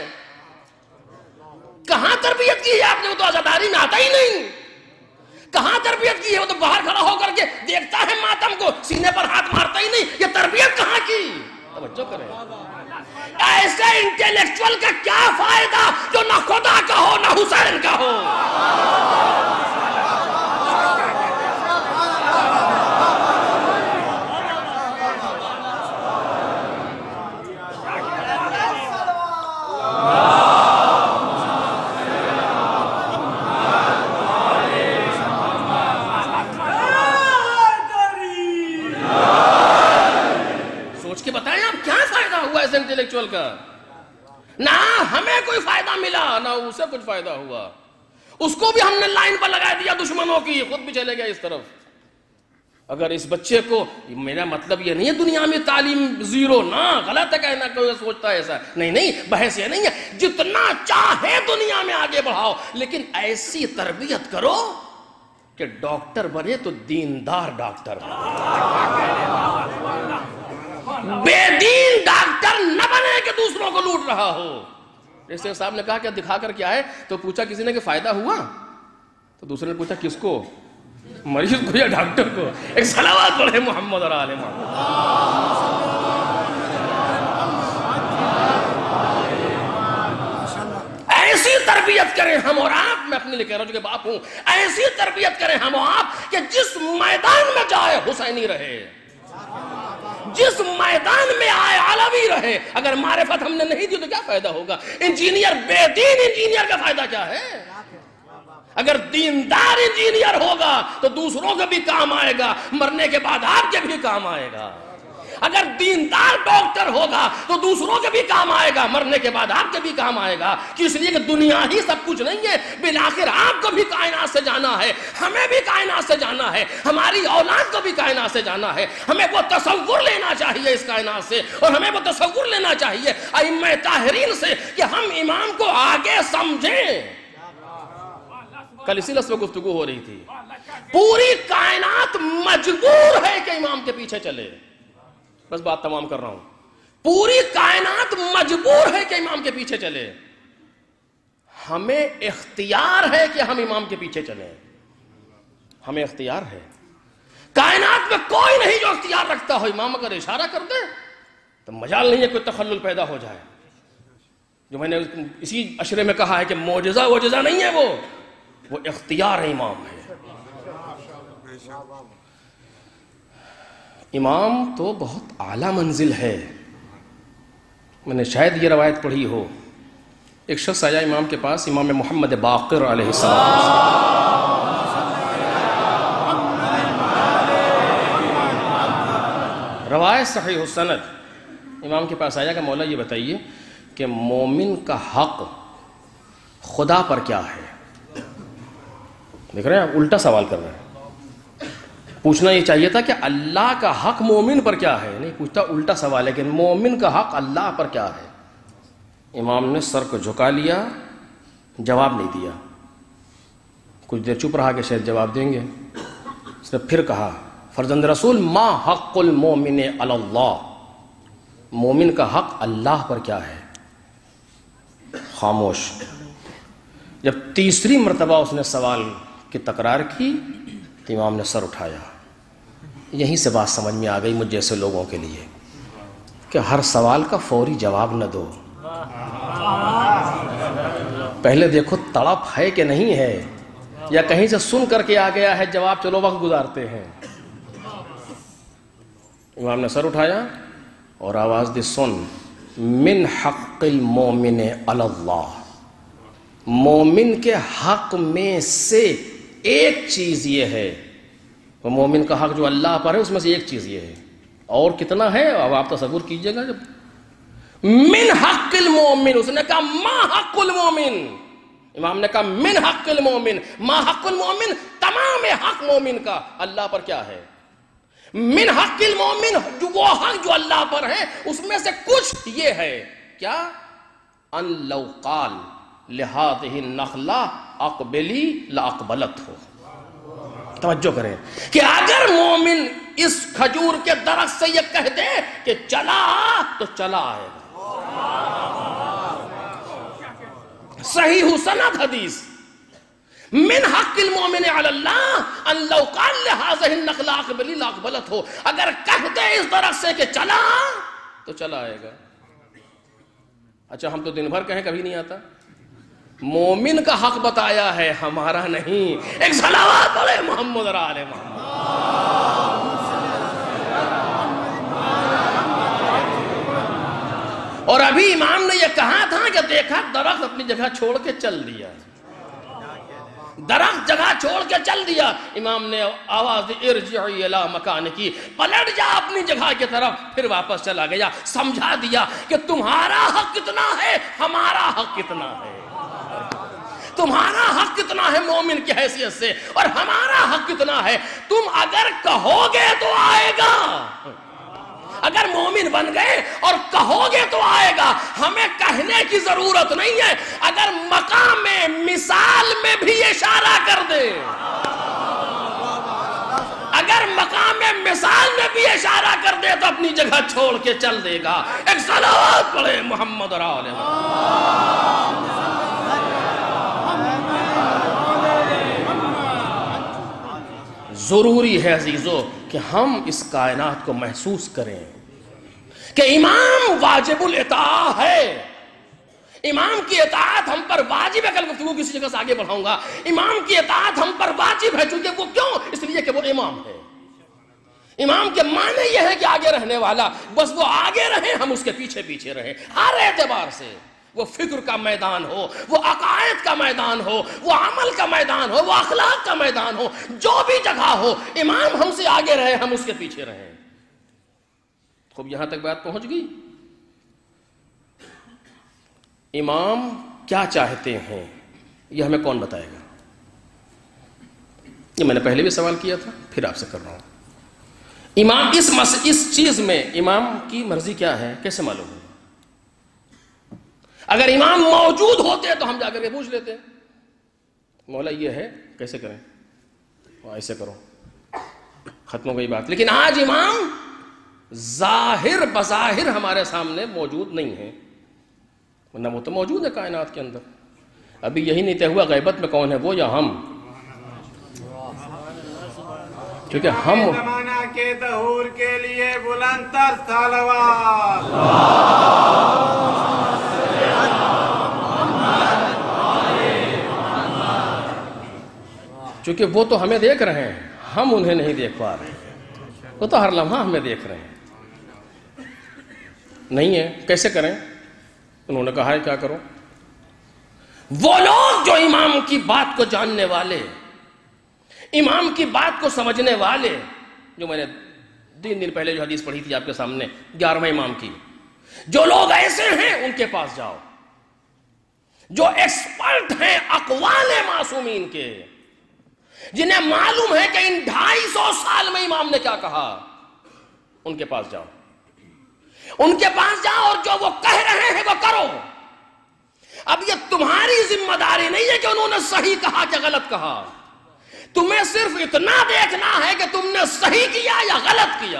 کہاں تربیت کی ہے آپ نے, وہ تو عزاداری میں آتا ہی نہیں. کہاں تربیت کی ہے, وہ تو باہر کھڑا ہو کر کے دیکھتا ہے ماتم کو, سینے پر ہاتھ مارتا ہی نہیں. یہ تربیت کہاں کی؟ توجہ کریں. ایسے انٹیلیکچوئل کا کیا فائدہ جو نہ خدا کا ہو نہ حسین کا ہو. انٹیلیکچوئل کا نہ ہمیں کوئی فائدہ ملا نہ اسے کچھ فائدہ ہوا. اس کو بھی ہم نے لائن پر لگا دیا دشمنوں کی, خود بھی چلے گیا اس طرف. اگر اس بچے کو, میرا مطلب یہ نہیں ہے دنیا میں تعلیم زیرو, نہ غلط ہے کہنا, کوئی سوچتا ہے ایسا نہیں. نہیں بحث یہ نہیں ہے, جتنا چاہے دنیا میں آگے بڑھاؤ, لیکن ایسی تربیت کرو کہ ڈاکٹر بنے تو دیندار ڈاکٹر, بے دین ڈاکٹر نہ بنے کہ دوسروں کو لوٹ رہا ہو. جیسے صاحب نے کہا کہ دکھا کر کے آئے, تو پوچھا کسی نے کہ فائدہ ہوا, تو دوسرے نے پوچھا کس کو, مریض کو یا ڈاکٹر کو. ایک صلوات پڑھے محمد اور آل محمد. ایسی تربیت کریں ہم اور آپ, میں اپنے لیے کہہ رہا ہوں جو کہ باپ ہوں, ایسی تربیت کریں ہم اور آپ کہ جس میدان میں جائے حسینی رہے, جس میدان میں آئے علوی رہے. اگر معرفت ہم نے نہیں دی تو کیا فائدہ ہوگا؟ انجینئر بے دین انجینئر کا فائدہ کیا ہے؟ اگر دیندار انجینئر ہوگا تو دوسروں کے بھی کام آئے گا, مرنے کے بعد آپ کے بھی کام آئے گا. اگر دیندار ڈاکٹر ہوگا تو دوسروں کے بھی کام آئے گا, مرنے کے بعد آپ کے بھی کام آئے گا. اس لیے کہ دنیا ہی سب کچھ نہیں ہے, بالآخر آپ کو بھی کائنات سے جانا ہے, ہمیں بھی کائنات سے جانا ہے, ہماری اولاد کو بھی کائنات سے جانا ہے. ہمیں وہ تصور لینا چاہیے اس کائنات سے, اور ہمیں وہ تصور لینا چاہیے ائمہ طاہرین سے کہ ہم امام کو آگے سمجھیں. کل اسی لفظ پہ گفتگو ہو رہی تھی, پوری کائنات مجبور ہے کہ امام کے پیچھے چلے. بس بات تمام کر رہا ہوں. پوری کائنات مجبور ہے کہ امام کے پیچھے چلے. ہمیں اختیار ہے کہ ہم امام کے پیچھے چلیں, ہمیں اختیار ہے. کائنات میں کوئی نہیں جو اختیار رکھتا ہو. امام اگر اشارہ کر دے تو مجال نہیں ہے کوئی تخلل پیدا ہو جائے. جو میں نے اسی اشرے میں کہا ہے کہ معجزہ وجزہ نہیں ہے، وہ وہ اختیار امام ہے. امام تو بہت اعلیٰ منزل ہے. میں نے شاید یہ روایت پڑھی ہو، ایک شخص آیا امام کے پاس، امام محمد باقر علیہ السلام. روایت صحیح السند، امام کے پاس آیا کہ مولا یہ بتائیے کہ مومن کا حق خدا پر کیا ہے؟ دیکھ رہے ہیں آپ الٹا سوال کر رہے ہیں. پوچھنا یہ چاہیے تھا کہ اللہ کا حق مومن پر کیا ہے، نہیں پوچھتا الٹا سوال ہے کہ مومن کا حق اللہ پر کیا ہے. امام نے سر کو جھکا لیا، جواب نہیں دیا. کچھ دیر چپ رہا کہ شاید جواب دیں گے. اس نے پھر کہا، فرزند رسول، ما حق المومن علی اللہ، مومن کا حق اللہ پر کیا ہے؟ خاموش. جب تیسری مرتبہ اس نے سوال کی تکرار کی تو امام نے سر اٹھایا. یہیں سے بات سمجھ میں آ گئی مجھ جیسے لوگوں کے لیے کہ ہر سوال کا فوری جواب نہ دو. پہلے دیکھو تڑپ ہے کہ نہیں ہے، یا کہیں سے سن کر کے آ گیا ہے جواب، چلو وقت گزارتے ہیں. امام نے سر اٹھایا اور آواز دی، سن، من حق المومن علی اللہ، مومن کے حق میں سے ایک چیز یہ ہے، وہ مومن کا حق جو اللہ پر ہے اس میں سے ایک چیز یہ ہے. اور کتنا ہے اب آپ تصور کیجئے گا. جب من حق المومن، اس نے کہا ما حق المومن، امام نے کہا من حق المومن، ما حق المومن، تمام حق مومن کا اللہ پر کیا ہے. من حق المومن، جو وہ حق جو اللہ پر ہے اس میں سے کچھ یہ ہے کیا، ان لو قال لہذه النخلہ اقبلی لاقبلت ہو. توجہ کریں کہ اگر مومن اس کھجور کے درخت سے یہ کہہ دے کہ چلا آ تو چلا آئے گا. صحیح سند حدیث، من حق المومن علی اللہ ان لو قال لهذه النخلہ اقبلی لاقبلت ہو، اگر کہہ دے اس درخت سے کہ چلا تو چلا آئے گا. اچھا ہم تو دن بھر کہیں کبھی نہیں آتا. مومن کا حق بتایا ہے، ہمارا نہیں. ایک صلوات پڑھے محمد اور آل محمد. اور ابھی امام نے یہ کہا تھا کہ دیکھا درخت اپنی جگہ چھوڑ کے چل دیا، درخت جگہ چھوڑ کے چل دیا. امام نے آواز دی، ارجعی الی مکانکی، پلٹ جا اپنی جگہ کی طرف. پھر واپس چلا گیا، سمجھا دیا کہ تمہارا حق کتنا ہے، ہمارا حق کتنا ہے. تمہارا حق کتنا ہے مومن کی حیثیت سے، اور ہمارا حق کتنا ہے. تم اگر کہو گے تو آئے گا، اگر مومن بن گئے اور کہو گے تو آئے گا. ہمیں کہنے کی ضرورت نہیں ہے. اگر مقام مثال میں بھی اشارہ کر دے، اگر مقام مثال میں بھی اشارہ کر دے تو اپنی جگہ چھوڑ کے چل دے گا. ایک صلوات پڑھے محمد اور آل محمد. ضروری ہے عزیزو کہ ہم اس کائنات کو محسوس کریں کہ امام واجب الاطاعہ ہے. امام کی اطاعت ہم پر واجب ہے. کل گفتگو کسی جگہ سے آگے بڑھاؤں گا. امام کی اطاعت ہم پر واجب ہے، چونکہ وہ کیوں؟ اس لیے کہ وہ امام ہے. امام کے معنی یہ ہے کہ آگے رہنے والا، بس وہ آگے رہے، ہم اس کے پیچھے پیچھے رہیں. ہر اعتبار سے، وہ فکر کا میدان ہو، وہ عقائد کا میدان ہو، وہ عمل کا میدان ہو، وہ اخلاق کا میدان ہو، جو بھی جگہ ہو، امام ہم سے آگے رہے، ہم اس کے پیچھے رہیں. خوب یہاں تک بات پہنچ گئی. امام کیا چاہتے ہیں یہ ہمیں کون بتائے گا؟ یہ میں نے پہلے بھی سوال کیا تھا، پھر آپ سے کر رہا ہوں. امام اس مس اس چیز میں امام کی مرضی کیا ہے کیسے معلوم ہے؟ اگر امام موجود ہوتے تو ہم جا کر کے پوچھ لیتے، مولا یہ ہے کیسے کریں، ایسے کرو، ختم ہو گئی بات. لیکن آج امام ظاہر بظاہر ہمارے سامنے موجود نہیں ہے، ورنہ وہ تو موجود ہے کائنات کے اندر. ابھی یہی نہیں طے ہوا غیبت میں کون ہے، وہ یا ہم. کیونکہ ہم زمانہ کے ظہور کے لیے بلند تر صلوات. چونکہ وہ تو ہمیں دیکھ رہے ہیں، ہم انہیں نہیں دیکھ پا رہے ہیں. وہ تو ہر لمحہ ہمیں دیکھ رہے ہیں. نہیں ہے کیسے کریں؟ انہوں نے کہا ہے کیا کرو. وہ لوگ جو امام کی بات کو جاننے والے، امام کی بات کو سمجھنے والے، جو میں نے تین دن پہلے جو حدیث پڑھی تھی آپ کے سامنے گیارہویں امام کی، جو لوگ ایسے ہیں ان کے پاس جاؤ، جو ایکسپرٹ ہیں اقوال معصومین کے، جنہیں معلوم ہے کہ ان ڈھائی سو سال میں امام نے کیا کہا، ان کے پاس جاؤ. ان کے پاس جاؤ اور جو وہ کہہ رہے ہیں وہ کرو. اب یہ تمہاری ذمہ داری نہیں ہے کہ انہوں نے صحیح کہا کہ غلط کہا. تمہیں صرف اتنا دیکھنا ہے کہ تم نے صحیح کیا یا غلط کیا.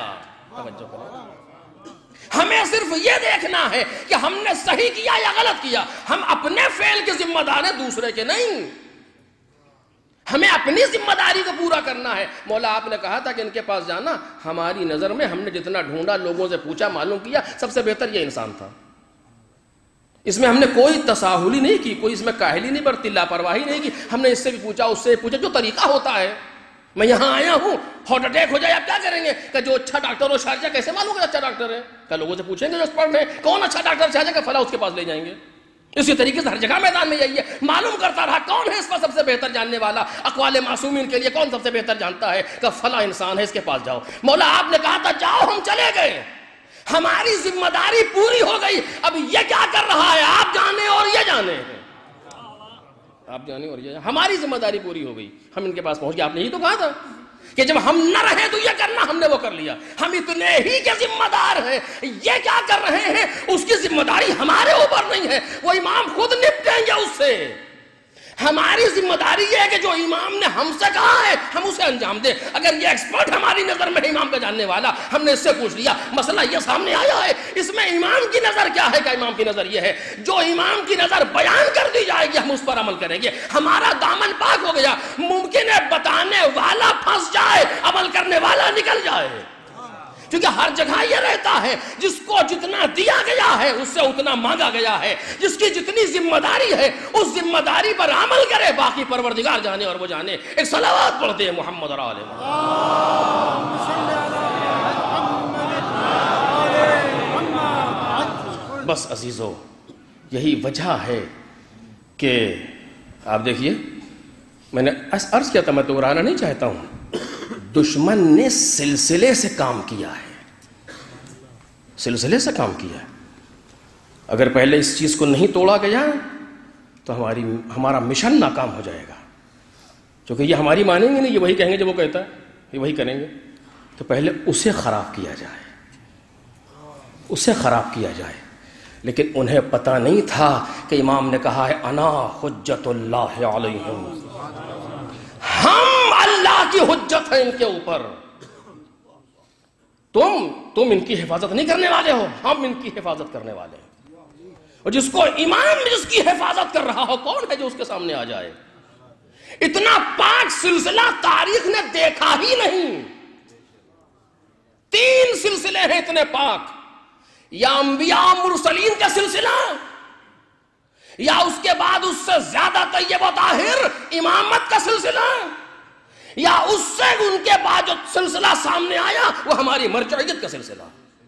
ہمیں صرف یہ دیکھنا ہے کہ ہم نے صحیح کیا یا غلط کیا. ہم اپنے فعل کے ذمہ دار ہیں، دوسرے کے نہیں. ہمیں اپنی ذمہ داری کو پورا کرنا ہے. مولا آپ نے کہا تھا کہ ان کے پاس جانا، ہماری نظر میں ہم نے جتنا ڈھونڈا، لوگوں سے پوچھا، معلوم کیا، سب سے بہتر یہ انسان تھا. اس میں ہم نے کوئی تساہلی نہیں کی، کوئی اس میں کاہلی نہیں برتی، لاپرواہی نہیں کی. ہم نے اس سے بھی پوچھا، اس سے بھی پوچھا، جو طریقہ ہوتا ہے. میں یہاں آیا ہوں، ہارٹ اٹیک ہو جائے آپ کیا کریں گے؟ کہ جو اچھا ڈاکٹر ہو شارجہ کیسے معلوم کہ اچھا ڈاکٹر ہے؟ کہ لوگوں سے پوچھیں گے جو ایکسپرٹ ہیں کون اچھا ڈاکٹر شارجہ کا، فلاں اس کے پاس لے جائیں گے. اسی طریقے سے ہر جگہ میدان میں یہی ہے. معلوم کرتا رہا کون ہے اس کا سب سے بہتر جاننے والا، اقوال معصومین کے لیے کون سب سے بہتر جانتا ہے، کہ فلاں انسان ہے، اس کے پاس جاؤ. مولا آپ نے کہا تھا جاؤ، ہم چلے گئے، ہماری ذمہ داری پوری ہو گئی. اب یہ کیا کر رہا ہے آپ جانے اور یہ جانے ہیں، آپ جانے اور یہ جانے. ہماری ذمہ داری پوری ہو گئی، ہم ان کے پاس پہنچ گئے. آپ نے یہی تو کہا تھا کہ جب ہم نہ رہے تو یہ کرنا، ہم نے وہ کر لیا. ہم اتنے ہی کے ذمہ دار ہیں. یہ کیا کر رہے ہیں اس کی ذمہ داری ہمارے اوپر نہیں ہے، وہ امام خود نپٹیں گے اس سے. ہماری ذمہ داری یہ ہے کہ جو امام نے ہم سے کہا ہے ہم اسے انجام دیں. اگر یہ ایکسپرٹ ہماری نظر میں ہے امام کا جاننے والا، ہم نے اس سے پوچھ لیا، مسئلہ یہ سامنے آیا ہے، اس میں امام کی نظر کیا ہے؟ کہ امام کی نظر یہ ہے جو امام کی نظر بیان کر دی جائے گی ہم اس پر عمل کریں گے. ہمارا دامن پاک ہو گیا. ممکن ہے بتانے والا پھنس جائے، عمل کرنے والا نکل جائے. کیونکہ ہر جگہ یہ رہتا ہے جس کو جتنا دیا گیا ہے اس سے اتنا مانگا گیا ہے. جس کی جتنی ذمہ داری ہے اس ذمہ داری پر عمل کرے، باقی پروردگار جانے اور وہ جانے. ایک صلوات پڑھتے ہیں محمد اور آل محمد. بس عزیزو، یہی وجہ ہے کہ آپ دیکھیے، میں نے عرض کیا تھا، میں تو رانا نہیں چاہتا ہوں، دشمن نے سلسلے سے کام کیا ہے، سلسلے سے کام کیا ہے. اگر پہلے اس چیز کو نہیں توڑا گیا تو ہماری ہمارا مشن ناکام ہو جائے گا. کیونکہ یہ ہماری مانیں گے نہیں، یہ وہی کہیں گے جو وہ کہتا ہے، یہ وہی کریں گے. تو پہلے اسے خراب کیا جائے، اسے خراب کیا جائے. لیکن انہیں پتہ نہیں تھا کہ امام نے کہا ہے انا حجت اللہ علیہم، ہم اللہ کی حجت ہے ان کے اوپر. تم تم ان کی حفاظت نہیں کرنے والے ہو، ہم ان کی حفاظت کرنے والے ہیں. اور جس کو امام جس کی حفاظت کر رہا ہو، کون ہے جو اس کے سامنے آ جائے؟ اتنا پاک سلسلہ تاریخ نے دیکھا ہی نہیں. تین سلسلے ہیں اتنے پاک، یا انبیاء مرسلین کا سلسلہ، یا اس کے بعد اس سے زیادہ طیب و طاہر امامت کا سلسلہ، یا اس سے ان کے بعد جو سلسلہ سامنے آیا وہ ہماری مرجعیت کا سلسلہ.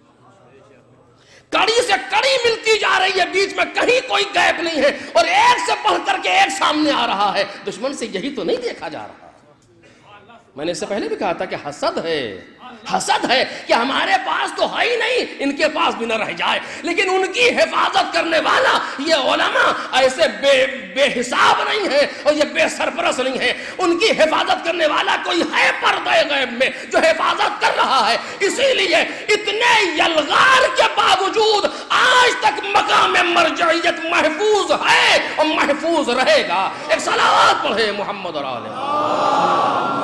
کڑی سے کڑی ملتی جا رہی ہے، بیچ میں کہیں کوئی گیپ نہیں ہے، اور ایک سے بڑھ کر کے ایک سامنے آ رہا ہے. دشمن سے یہی تو نہیں دیکھا جا رہا. میں نے اس سے پہلے بھی کہا تھا کہ حسد ہے، حسد ہے کہ ہمارے پاس تو ہے ہی نہیں، ان کے پاس بھی نہ رہ جائے. لیکن ان کی حفاظت کرنے والا یہ علماء ایسے بے بے حساب نہیں ہے اور یہ بے سرپرست نہیں ہے. ان کی حفاظت کرنے والا کوئی ہے پردہ غیب میں جو حفاظت کر رہا ہے. اسی لیے اتنے یلغار کے باوجود آج تک مقام مرجعیت محفوظ ہے اور محفوظ رہے گا. ایک صلوات پڑھے محمد اور آل محمد.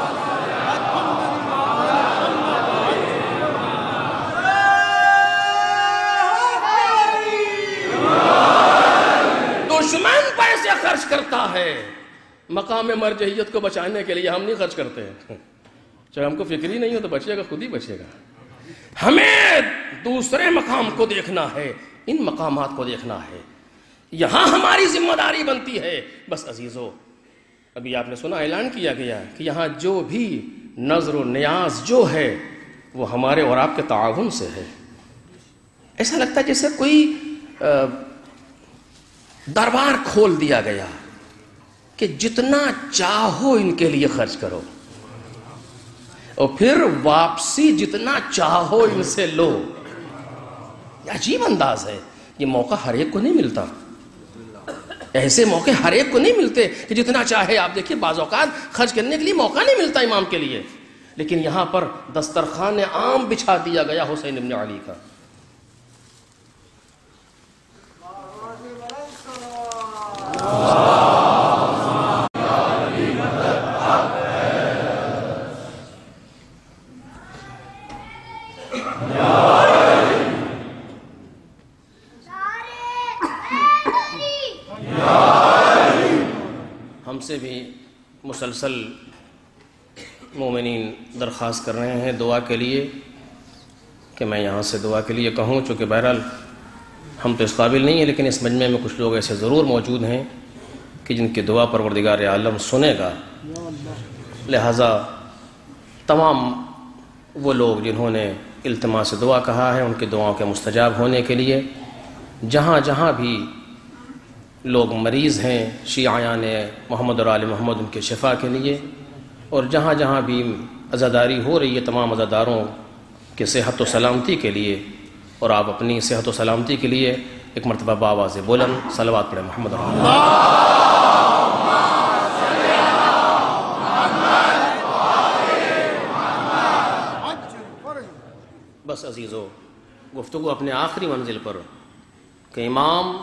دشمن پیسے خرچ کرتا ہے، مقام مرجعیت کو بچانے کے لیے ہم نہیں خرچ کرتے ہیں. جب ہم کو فکر ہی نہیں ہو تو بچے گا خود ہی بچے گا. ہمیں دوسرے مقام کو دیکھنا ہے, ان مقامات کو دیکھنا ہے, یہاں ہماری ذمہ داری بنتی ہے. بس عزیزو, ابھی آپ نے سنا اعلان کیا گیا کہ یہاں جو بھی نظر و نیاز جو ہے وہ ہمارے اور آپ کے تعاون سے ہے. ایسا لگتا ہے جیسے کوئی دربار کھول دیا گیا کہ جتنا چاہو ان کے لیے خرچ کرو اور پھر واپسی جتنا چاہو ان سے لو. یہ عجیب انداز ہے. یہ موقع ہر ایک کو نہیں ملتا, ایسے موقع ہر ایک کو نہیں ملتے کہ جتنا چاہے. آپ دیکھیے بعض اوقات خرچ کرنے کے لیے موقع نہیں ملتا امام کے لیے, لیکن یہاں پر دسترخوان عام بچھا دیا گیا حسین ابن علی کا. ہم سے بھی مسلسل مومنین درخواست کر رہے ہیں دعا کے لیے کہ میں یہاں سے دعا کے لیے کہوں, چونکہ بہرحال ہم تو اس قابل نہیں ہیں, لیکن اس مجمع میں کچھ لوگ ایسے ضرور موجود ہیں کہ جن کی دعا پروردگار عالم سنے گا. لہٰذا تمام وہ لوگ جنہوں نے التماس سے دعا کہا ہے ان کی دعاؤں کے مستجاب ہونے کے لیے, جہاں جہاں بھی لوگ مریض ہیں شیعیان محمد اور آل محمد ان کے شفا کے لیے, اور جہاں جہاں بھی عزاداری ہو رہی ہے تمام عزاداروں کے صحت و سلامتی کے لیے, اور آپ اپنی صحت و سلامتی کے لیے ایک مرتبہ بآواز بلند صلوات پڑھیں محمد اور بس عزیزو, گفتگو اپنے آخری منزل پر کہ امام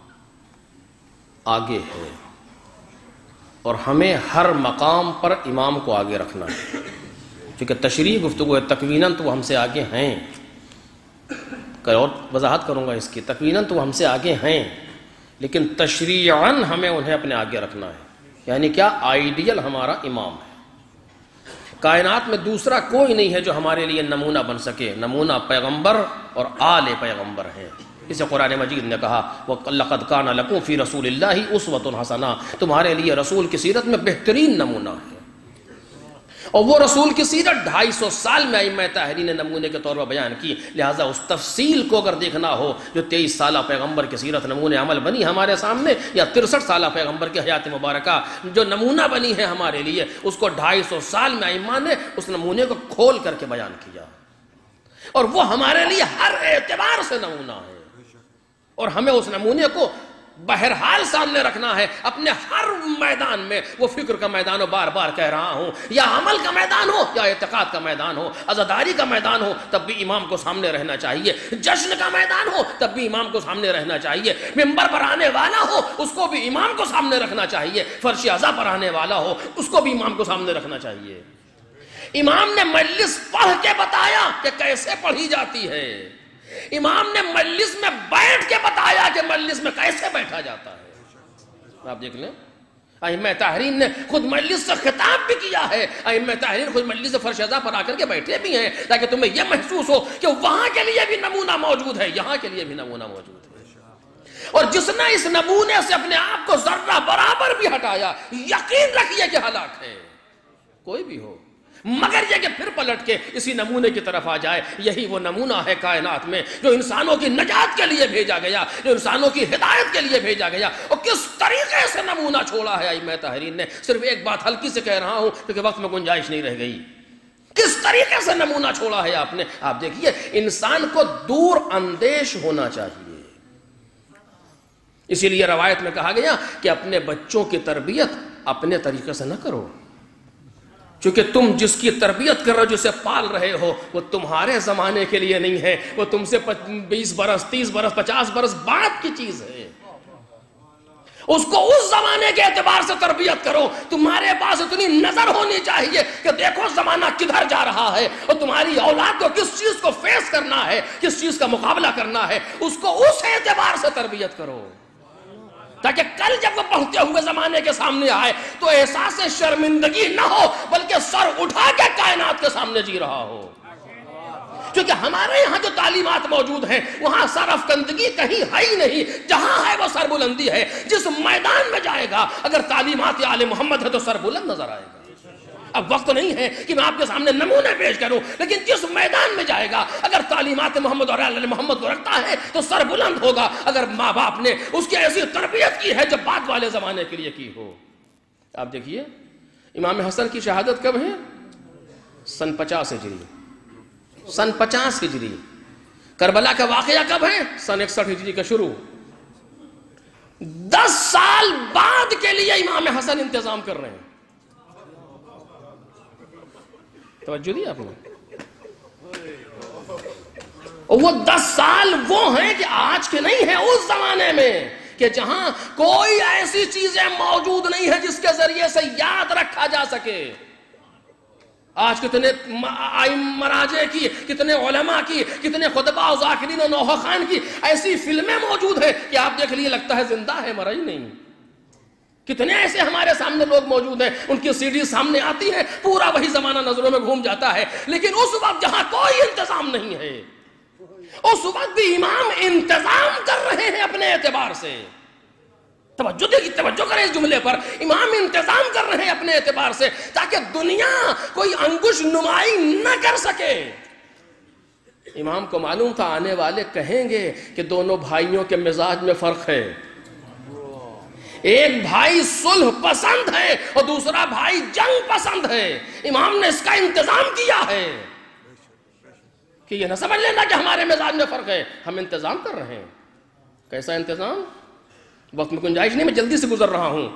آگے ہے اور ہمیں ہر مقام پر امام کو آگے رکھنا ہے. کیونکہ تشریح گفتگو ہے, تکویناً تو وہ ہم سے آگے ہیں, اور وضاحت کروں گا اس کی. تکویناً تو وہ ہم سے آگے ہیں, لیکن تشریعاً ہمیں انہیں اپنے آگے رکھنا ہے. یعنی کیا؟ آئیڈیل ہمارا امام ہے. کائنات میں دوسرا کوئی نہیں ہے جو ہمارے لیے نمونہ بن سکے. نمونہ پیغمبر اور آل پیغمبر ہیں. اسے قرآن مجید نے کہا وَلَقَدْ كَانَ لَكُمْ فِي رَسُولِ اللَّهِ أُسْوَةٌ حَسَنَةٌ, تمہارے لیے رسول کی سیرت میں بہترین نمونہ ہے. اور وہ رسول کی سیرت ڈھائی سو سال میں ائمہ طاہرین نے نمونے کے طور پر بیان کی. لہٰذا اس تفصیل کو اگر دیکھنا ہو جو تیئیس سالہ پیغمبر کی سیرت نمونے عمل بنی ہمارے سامنے, یا ترسٹھ سالہ پیغمبر کی حیات مبارکہ جو نمونہ بنی ہے ہمارے لیے, اس کو ڈھائی سو سال میں ائمہ نے اس نمونے کو کھول کر کے بیان کیا, اور وہ ہمارے لیے ہر اعتبار سے نمونہ ہے. اور ہمیں اس نمونے کو بہرحال سامنے رکھنا ہے اپنے ہر میدان میں. وہ فکر کا میدان ہو, بار بار کہہ رہا ہوں, یا عمل کا میدان ہو یا اعتقاد کا میدان ہو, عزاداری کا میدان ہو تب بھی امام کو سامنے رہنا چاہیے, جشن کا میدان ہو تب بھی امام کو سامنے رہنا چاہیے, ممبر پر آنے والا ہو اس کو بھی امام کو سامنے رکھنا چاہیے, فرش عزا پر آنے والا ہو اس کو بھی امام کو سامنے رکھنا چاہیے. امام نے مجلس پڑھ کے بتایا کہ کیسے پڑھی جاتی ہے. امام نے مجلس میں بیٹھ کے بتایا کہ مجلس میں کیسے بیٹھا جاتا ہے. آپ دیکھ لیں, ائمہ طاہرین نے خود مجلس سے خطاب بھی کیا ہے. ائمہ طاہرین خود مجلس سے فرش عزا پر آ کر کے بیٹھے بھی ہیں تاکہ تمہیں یہ محسوس ہو کہ وہاں کے لیے بھی نمونہ موجود ہے, یہاں کے لیے بھی نمونہ موجود ہے. اور جس نے اس نمونے سے اپنے آپ کو ذرہ برابر بھی ہٹایا, یقین رکھیے کہ ہلاک ہے. کوئی بھی ہو, مگر یہ کہ پھر پلٹ کے اسی نمونے کی طرف آ جائے. یہی وہ نمونہ ہے کائنات میں جو انسانوں کی نجات کے لیے بھیجا گیا, جو انسانوں کی ہدایت کے لیے بھیجا گیا. اور کس طریقے سے نمونہ چھوڑا ہے ائمہ طاہرین نے. صرف ایک بات ہلکی سے کہہ رہا ہوں کیونکہ وقت میں گنجائش نہیں رہ گئی. کس طریقے سے نمونہ چھوڑا ہے آپ نے. آپ دیکھیے, انسان کو دور اندیش ہونا چاہیے. اسی لیے روایت میں کہا گیا کہ اپنے بچوں کی تربیت اپنے طریقے سے نہ کرو, چونکہ تم جس کی تربیت کر رہے ہو, جسے پال رہے ہو, وہ تمہارے زمانے کے لیے نہیں ہے, وہ تم سے بیس برس تیس برس پچاس برس بعد کی چیز ہے. اس کو اس زمانے کے اعتبار سے تربیت کرو. تمہارے پاس اتنی نظر ہونی چاہیے کہ دیکھو زمانہ کدھر جا رہا ہے اور تمہاری اولاد کو کس چیز کو فیس کرنا ہے, کس چیز کا مقابلہ کرنا ہے, اس کو اس اعتبار سے تربیت کرو. تاکہ کل جب وہ بڑھتے ہوئے زمانے کے سامنے آئے تو احساس شرمندگی نہ ہو بلکہ سر اٹھا کے کائنات کے سامنے جی رہا ہو. کیونکہ ہمارے یہاں جو تعلیمات موجود ہیں وہاں سر افکندگی کہیں ہے ہی نہیں، جہاں ہے وہ سر بلندی ہے. جس میدان میں جائے گا اگر تعلیمات آل محمد ہے تو سر بلند نظر آئے گا. اب وقت نہیں ہے کہ میں آپ کے سامنے نمونے پیش کروں، لیکن جس میدان میں جائے گا اگر تعلیمات محمد اور آل محمد کو رکھتا ہے تو سر بلند ہوگا. اگر ماں باپ نے اس کی ایسی تربیت کی ہے جو بعد والے زمانے کے لیے کی ہو. آپ دیکھیے امام حسن کی شہادت کب ہے؟ سن پچاس ہجری. سن پچاس ہجری. کربلا کا واقعہ کب ہے؟ سن اکسٹھ ہجری کا شروع. دس سال بعد کے لیے امام حسن انتظام کر رہے ہیں. توجہ دی آپ نے؟ وہ دس سال وہ ہیں کہ آج کے نہیں ہیں، اس زمانے میں کہ جہاں کوئی ایسی چیزیں موجود نہیں ہیں جس کے ذریعے سے یاد رکھا جا سکے. آج کتنے مراجع کی، کتنے علماء کی، کتنے خطباء و ذاکرین و نوحہ خان کی ایسی فلمیں موجود ہیں کہ آپ دیکھ لیے لگتا ہے زندہ ہے، مرا ہی نہیں. کتنے ایسے ہمارے سامنے لوگ موجود ہیں، ان کی سی ڈی سامنے آتی ہے، پورا وہی زمانہ نظروں میں گھوم جاتا ہے. لیکن اس وقت جہاں کوئی انتظام نہیں ہے اس وقت بھی امام انتظام کر رہے ہیں اپنے اعتبار سے. توجہ دے گی، توجہ کریں اس جملے پر. امام انتظام کر رہے ہیں اپنے اعتبار سے تاکہ دنیا کوئی انگش نمائی نہ کر سکے. امام کو معلوم تھا آنے والے کہیں گے کہ دونوں بھائیوں کے مزاج میں فرق ہے. ایک بھائی صلح پسند ہے اور دوسرا بھائی جنگ پسند ہے. امام نے اس کا انتظام کیا ہے کہ یہ نہ سمجھ لینا کہ ہمارے مزاج میں فرق ہے. ہم انتظام کر رہے ہیں. کیسا انتظام؟ وقت میں گنجائش نہیں، میں جلدی سے گزر رہا ہوں.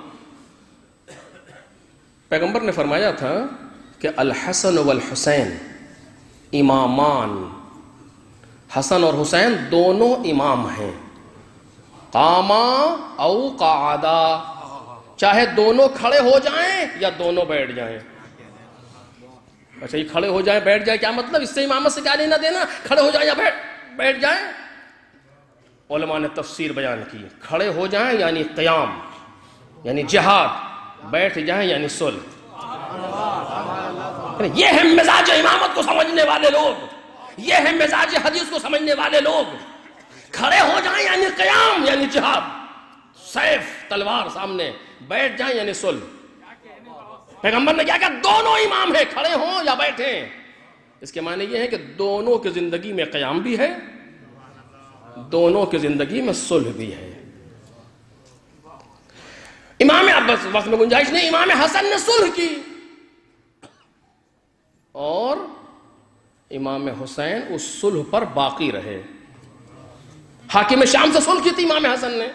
پیغمبر نے فرمایا تھا کہ الحسن والحسین امامان. حسن اور حسین دونوں امام ہیں. قاما او قعدا، چاہے دونوں کھڑے ہو جائیں یا دونوں بیٹھ جائیں. اچھا یہ کھڑے ہو جائیں بیٹھ جائیں کیا مطلب؟ اس سے امامت سے کیا لینا دینا؟ کھڑے ہو جائیں یا بیٹھ بیٹھ جائیں؟ علماء نے تفسیر بیان کی. کھڑے ہو جائیں یعنی قیام یعنی جہاد، بیٹھ جائیں یعنی صلح. یہ ہے مزاج امامت کو سمجھنے والے لوگ، یہ ہے مزاج حدیث کو سمجھنے والے لوگ. کھڑے ہو جائیں یعنی قیام یعنی جہاد، سیف تلوار سامنے. بیٹھ جائیں یعنی صلح. پیغمبر نے کیا کہا؟ دونوں امام ہیں، کھڑے ہوں یا بیٹھیں. اس کے معنی یہ ہے کہ دونوں کی زندگی میں قیام بھی ہے، دونوں کی زندگی میں صلح بھی ہے. امام عباس وقت میں گنجائش نہیں، امام حسن نے صلح کی اور امام حسین اس صلح پر باقی رہے. حاکم شام سے صلح کی تھی امام حسن نے.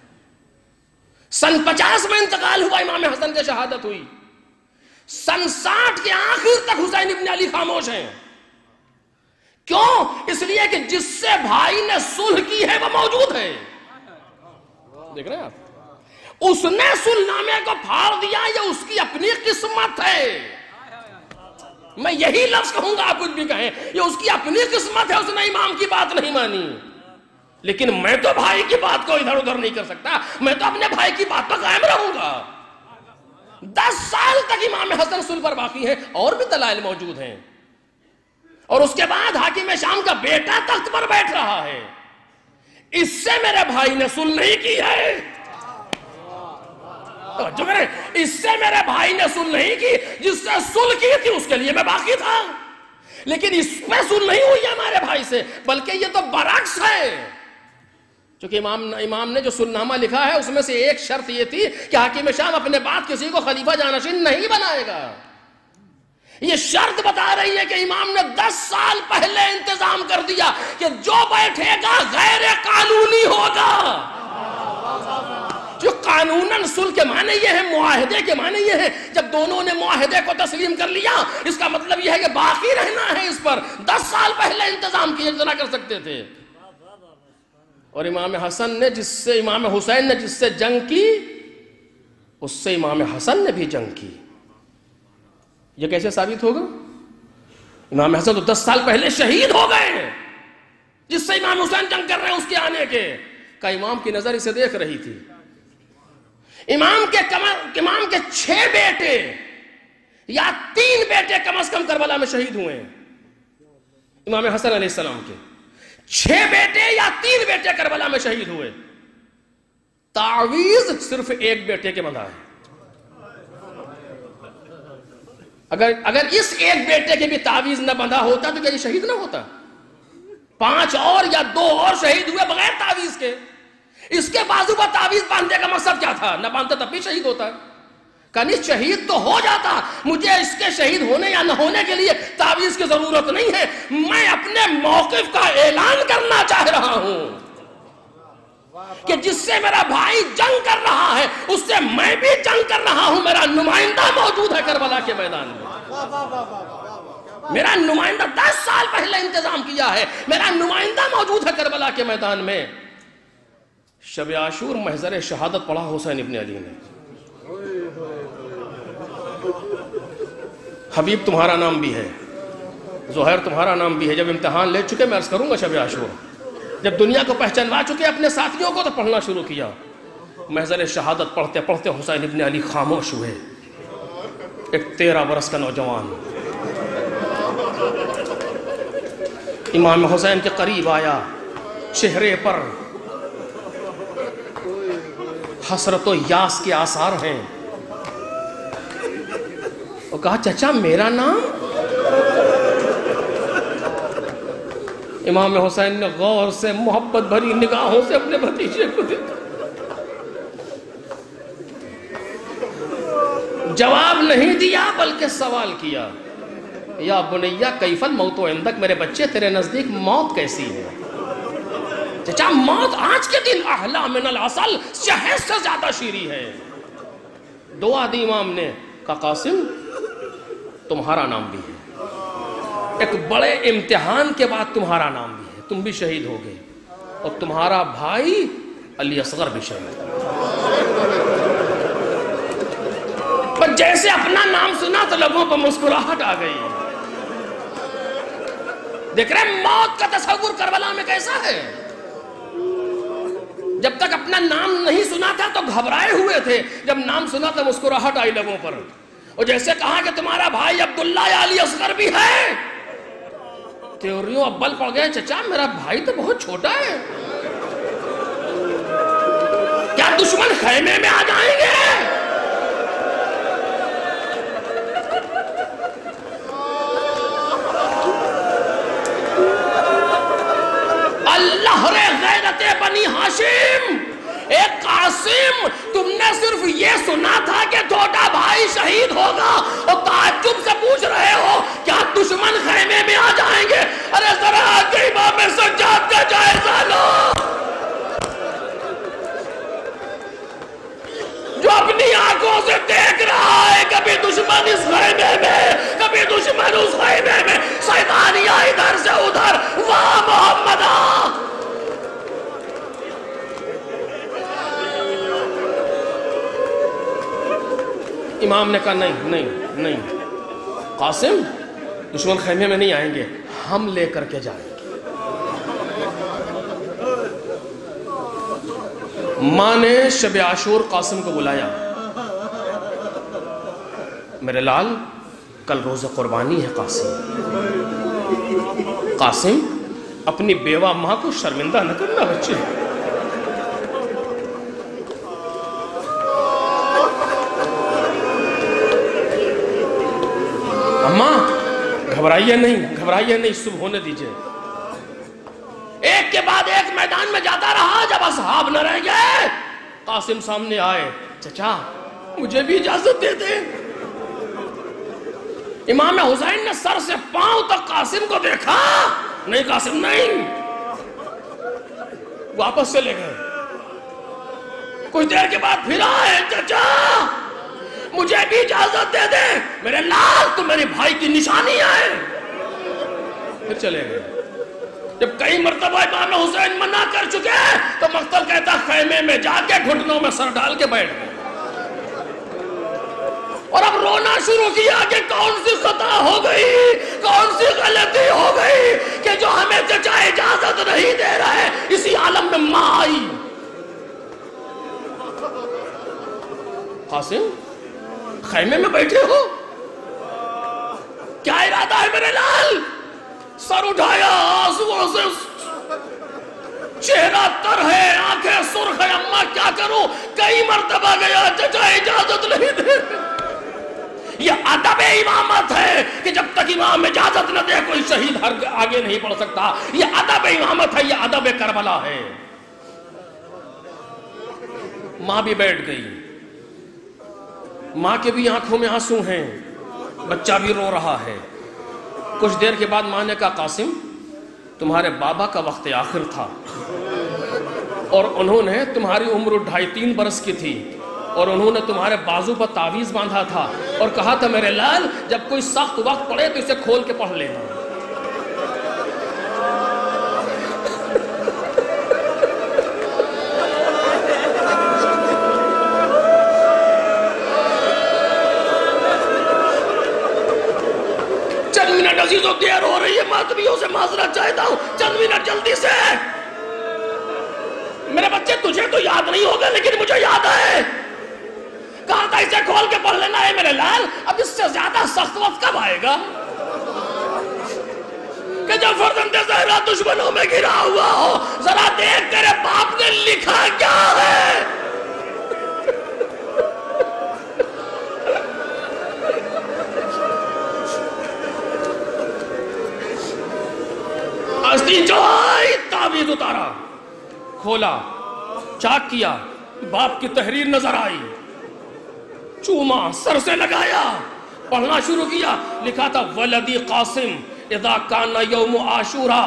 سن پچاس میں انتقال ہوا امام حسن کی شہادت ہوئی. سن ساٹھ کے آخر تک حسین ابن علی خاموش ہیں. کیوں؟ اس لیے کہ جس سے بھائی نے صلح کی ہے وہ موجود ہے. دیکھ رہے ہیں آپ؟ اس نے صلح نامے کو پھاڑ دیا، یہ اس کی اپنی قسمت ہے. میں یہی لفظ کہوں گا، آپ کچھ بھی کہیں، یہ اس کی اپنی قسمت ہے. اس نے امام کی بات نہیں مانی. لیکن میں تو بھائی کی بات کو ادھر ادھر نہیں کر سکتا، میں تو اپنے بھائی کی بات پر قائم رہوں گا. دس سال تک امام حسن صلح پر باقی ہے. اور بھی دلائل موجود ہیں. اور اس کے بعد حاکم شام کا بیٹا تخت پر بیٹھ رہا ہے. اس سے میرے بھائی نے صلح نہیں کی ہے. جو کرے اس سے میرے بھائی نے صلح نہیں کی، جس سے صلح کی تھی اس کے لیے میں باقی تھا. لیکن اس پہ صلح نہیں ہوئی ہمارے بھائی سے، بلکہ یہ تو برعکس ہے. چونکہ امام امام نے جو صلح نامہ لکھا ہے اس میں سے ایک شرط یہ تھی کہ حاکم شام اپنے بعد کسی کو خلیفہ جانشین نہیں بنائے گا. یہ شرط بتا رہی ہے کہ امام نے دس سال پہلے انتظام کر دیا کہ جو بیٹھے گا غیر قانونی ہوگا. جو قانوناً صلح کے معنی یہ ہے، معاہدے کے معنی یہ ہے. جب دونوں نے معاہدے کو تسلیم کر لیا اس کا مطلب یہ ہے کہ باقی رہنا ہے اس پر. دس سال پہلے انتظام کیے اتنا کر سکتے تھے. اور امام حسن نے جس سے امام حسین نے جس سے جنگ کی اس سے امام حسن نے بھی جنگ کی. یہ کیسے ثابت ہوگا؟ امام حسن تو دس سال پہلے شہید ہو گئے. جس سے امام حسین جنگ کر رہے ہیں اس کے آنے کے کا امام کی نظر اسے دیکھ رہی تھی. امام کے امام کے چھ بیٹے یا تین بیٹے کم از کم کربلا میں شہید ہوئے ہیں. امام حسن علیہ السلام کے چھ بیٹے یا تین بیٹے کربلا میں شہید ہوئے. تعویذ صرف ایک بیٹے کے بندھا ہے. اگر اگر اس ایک بیٹے کے بھی تعویذ نہ بندھا ہوتا تو کیا یہ شہید نہ ہوتا؟ پانچ اور یا دو اور شہید ہوئے بغیر تعویذ کے. اس کے بازو پر تعویذ باندھنے کا مقصد کیا تھا؟ نہ باندھتا تب بھی شہید ہوتا. کہانی شہید تو ہو جاتا, مجھے اس کے شہید ہونے یا نہ ہونے کے لیے تعویذ کی ضرورت نہیں ہے. میں اپنے موقف کا اعلان کرنا چاہ رہا ہوں کہ جس سے میرا بھائی جنگ کر رہا ہے اس سے میں بھی جنگ کر رہا ہوں. میرا نمائندہ موجود ہے کربلا کے میدان میں. میرا نمائندہ دس سال پہلے انتظام کیا ہے. میرا نمائندہ موجود ہے کربلا کے میدان میں. شب عاشور محضر شہادت پڑھا حسین ابن علی نے. حبیب تمہارا نام بھی ہے, زہیر تمہارا نام بھی ہے. جب امتحان لے چکے میں عرض کروں گا شب عاشور, جب دنیا کو پہچانوا چکے اپنے ساتھیوں کو تو پڑھنا شروع کیا. محضر شہادت پڑھتے پڑھتے حسین ابن علی خاموش ہوئے. ایک تیرہ برس کا نوجوان امام حسین کے قریب آیا, چہرے پر حسرت و یاس کے آثار ہیں. وہ کہا چچا میرا نام؟ امام حسین نے غور سے محبت بھری نگاہوں سے اپنے بھتیجے کو دیکھا. جواب نہیں دیا بلکہ سوال کیا, یا بنیا کیف الموت عندک, میرے بچے تیرے نزدیک موت کیسی ہے؟ چچا موت آج کے دن احلا من العسل, شہد سے زیادہ شیریں ہے. دعا دی امام نے, کہا قاسم تمہارا نام بھی ہے, ایک بڑے امتحان کے بعد تمہارا نام بھی ہے, تم بھی شہید ہو گئے, اور تمہارا بھائی علی اصغر بھی شہید. پر جیسے اپنا نام سنا تو لوگوں پر مسکراہٹ آ گئی. دیکھ رہے موت کا تصور کربلا میں کیسا ہے. جب تک اپنا نام نہیں سنا تھا تو گھبرائے ہوئے تھے, جب نام سنا تو مسکراہٹ آئی لوگوں پر. اور جیسے کہا کہ تمہارا بھائی عبداللہ یا علی اصغر بھی ہے, تیوریوں ابل پڑ گئے, چچا میرا بھائی تو بہت چھوٹا ہے, کیا دشمن خیمے میں آ جائیں گے؟ اللہ رے غیرت بنی ہاشم, اے قاسم تم نے صرف یہ سنا تھا کہ چھوٹا بھائی شہید ہوگا اور تعجب سے پوچھ رہے ہو کیا دشمن خیمے میں آ جائیں گے؟ ارے ذرا آگے امام سجاد کا جائزہ لو, جو اپنی آنکھوں سے دیکھ رہا ہے کبھی دشمن اس خیمے میں, کبھی دشمن اس خیمے میں, شیطانیہ ادھر سے ادھر, واہ محمدہ. امام نے کہا نہیں نہیں نہیں قاسم, دشمن خیمے میں نہیں آئیں گے, ہم لے کر کے جائیں گے. ماں نے شب عاشور قاسم کو بلایا, میرے لال کل روز قربانی ہے قاسم. قاسم اپنی بیوہ ماں کو شرمندہ نہ کرنا بچے. اماں گھبرائیے نہیں, گھبرائیے نہیں, صبح ہونے دیجئے. ایک کے بعد ایک میدان میں جاتا رہا, جب اصحاب نہ رہ گئے قاسم سامنے آئے, چچا مجھے بھی اجازت دے دیں. امام حسین نے سر سے پاؤں تک قاسم کو دیکھا, نہیں قاسم نہیں, واپس سے لے گئے. کچھ دیر کے بعد پھر آئے, چچا مجھے بھی اجازت دے دے, میرے لال تو میرے بھائی کی نشانی ہے. پھر چلے گئے. جب کئی مرتبہ امام حسین منع کر چکے تو مقتل کہتا خیمے میں جا کے گھٹنوں میں سر ڈال کے بیٹھ گئے, اور اب رونا شروع کیا کہ کون سی خطا ہو گئی, کون سی غلطی ہو گئی کہ جو ہمیں چچا اجازت نہیں دے رہے. اسی عالم میں ماں آئی, قاسم خیمے میں بیٹھے ہو؟ کیا ارادہ ہے میرے لال؟ سر اٹھایا، آنسوؤں سے چہرہ تر ہے، آنکھیں سرخ ہے. اماں کیا کروں؟ کئی مرتبہ گیا، چچا اجازت نہیں دے. یہ ادب امامت ہے کہ جب تک امام اجازت نہ دے کوئی شہید ہر آگے نہیں بڑھ سکتا. یہ ادب امامت ہے، یہ ادب کربلا ہے. ماں بھی بیٹھ گئی. ماں کے بھی آنکھوں میں آنسو ہیں، بچہ بھی رو رہا ہے. کچھ دیر کے بعد ماں نے کہا قاسم تمہارے بابا کا وقت آخر تھا اور انہوں نے تمہاری عمر ڈھائی تین برس کی تھی اور انہوں نے تمہارے بازو پر تعویذ باندھا تھا اور کہا تھا میرے لال جب کوئی سخت وقت پڑے تو اسے کھول کے پڑھ لینا. عزیزوں دیر ہو رہی ہے، ماتمیوں سے معذرت چاہتا ہوں، چند منٹ جلدی سے. میرے بچے تجھے تو یاد نہیں ہوگا لیکن مجھے یاد ہے. کہا تھا اسے کھول کے پڑھ لینا ہے میرے لال. اب اس سے زیادہ سخت وقت کب آئے گا کہ جب فرزند زہرا دشمنوں میں گرا ہوا ہو. ذرا دیکھ تیرے باپ نے لکھا کیا ہے. آستین چڑھائی، تعویذ اتارا، کھولا، چاک کیا، باپ کی تحریر نظر آئی، چوما، سر سے لگایا، پڑھنا شروع کیا. لکھا تھا ولدی قاسم اذا کان یوم عاشورا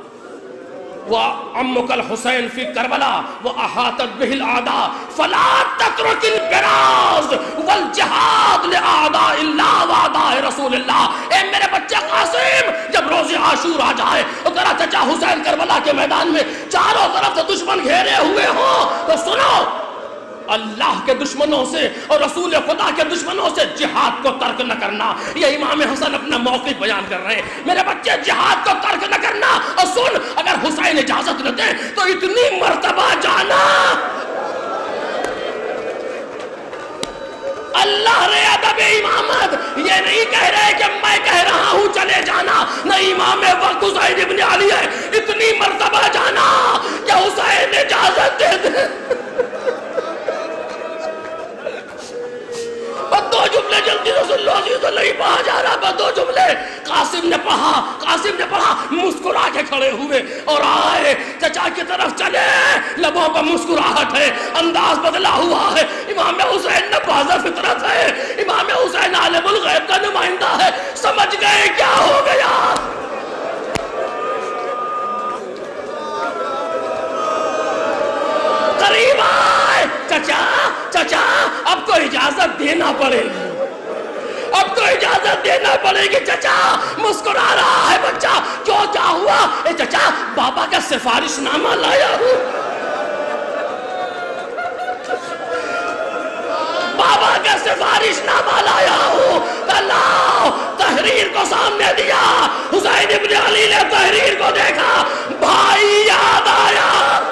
وعمک الحسین فی کربلا واحاطت به الاعداء فلا تترک البراز والجہاد لاعداء اللہ واعداء رسول اللہ. اے میرے بچے قاسم جب روز عاشور آ جائے تو تیرا چچا حسین کربلا کے میدان میں چاروں طرف سے دشمن گھیرے ہوئے ہوں تو سنو اللہ کے دشمنوں سے اور رسول خدا کے دشمنوں سے جہاد کو ترک نہ کرنا. یہ امام حسن اپنا موقف بیان کر رہے ہیں. میرے بچے جہاد کو ترک نہ کرنا. اور سن اگر حسین اجازت نہ دیں تو اتنی مرتبہ جانا. اللہ رے ادب امامت یہ نہیں کہہ رہے کہ میں کہہ رہا ہوں چلے جانا. نہ امام وقت حسین ابن علی ہے. اتنی مرتبہ جانا کہ حسین اجازت دے دے. دو جملے جلدی سے سن لو عزیزو، نہیں پڑھا جا رہا. بس دو جملے. قاسم نے پڑھا قاسم نے پڑھا مسکرا کے کھڑے ہوئے اور آئے چچا کی طرف چلے. لبوں پر مسکراہٹ ہے، انداز بدلا ہوا ہے. امام حسین نے باز فطرت ہے. امام حسین عالم الغیب کا نمائندہ ہے. سمجھ گئے کیا ہو گیا. قریب آئے چچا چچا اب تو اجازت دینا پڑے گی. اب تو اجازت دینا پڑے گی. چچا مسکرا رہا ہے بچہ. کیوں کیا ہوا؟ اے چچا بابا کا سفارش نامہ لایا ہوں. بابا کا سفارش نامہ لایا ہوں. لاؤ. تحریر کو سامنے دیا. حسین ابن علی نے تحریر کو دیکھا. بھائی یاد آیا.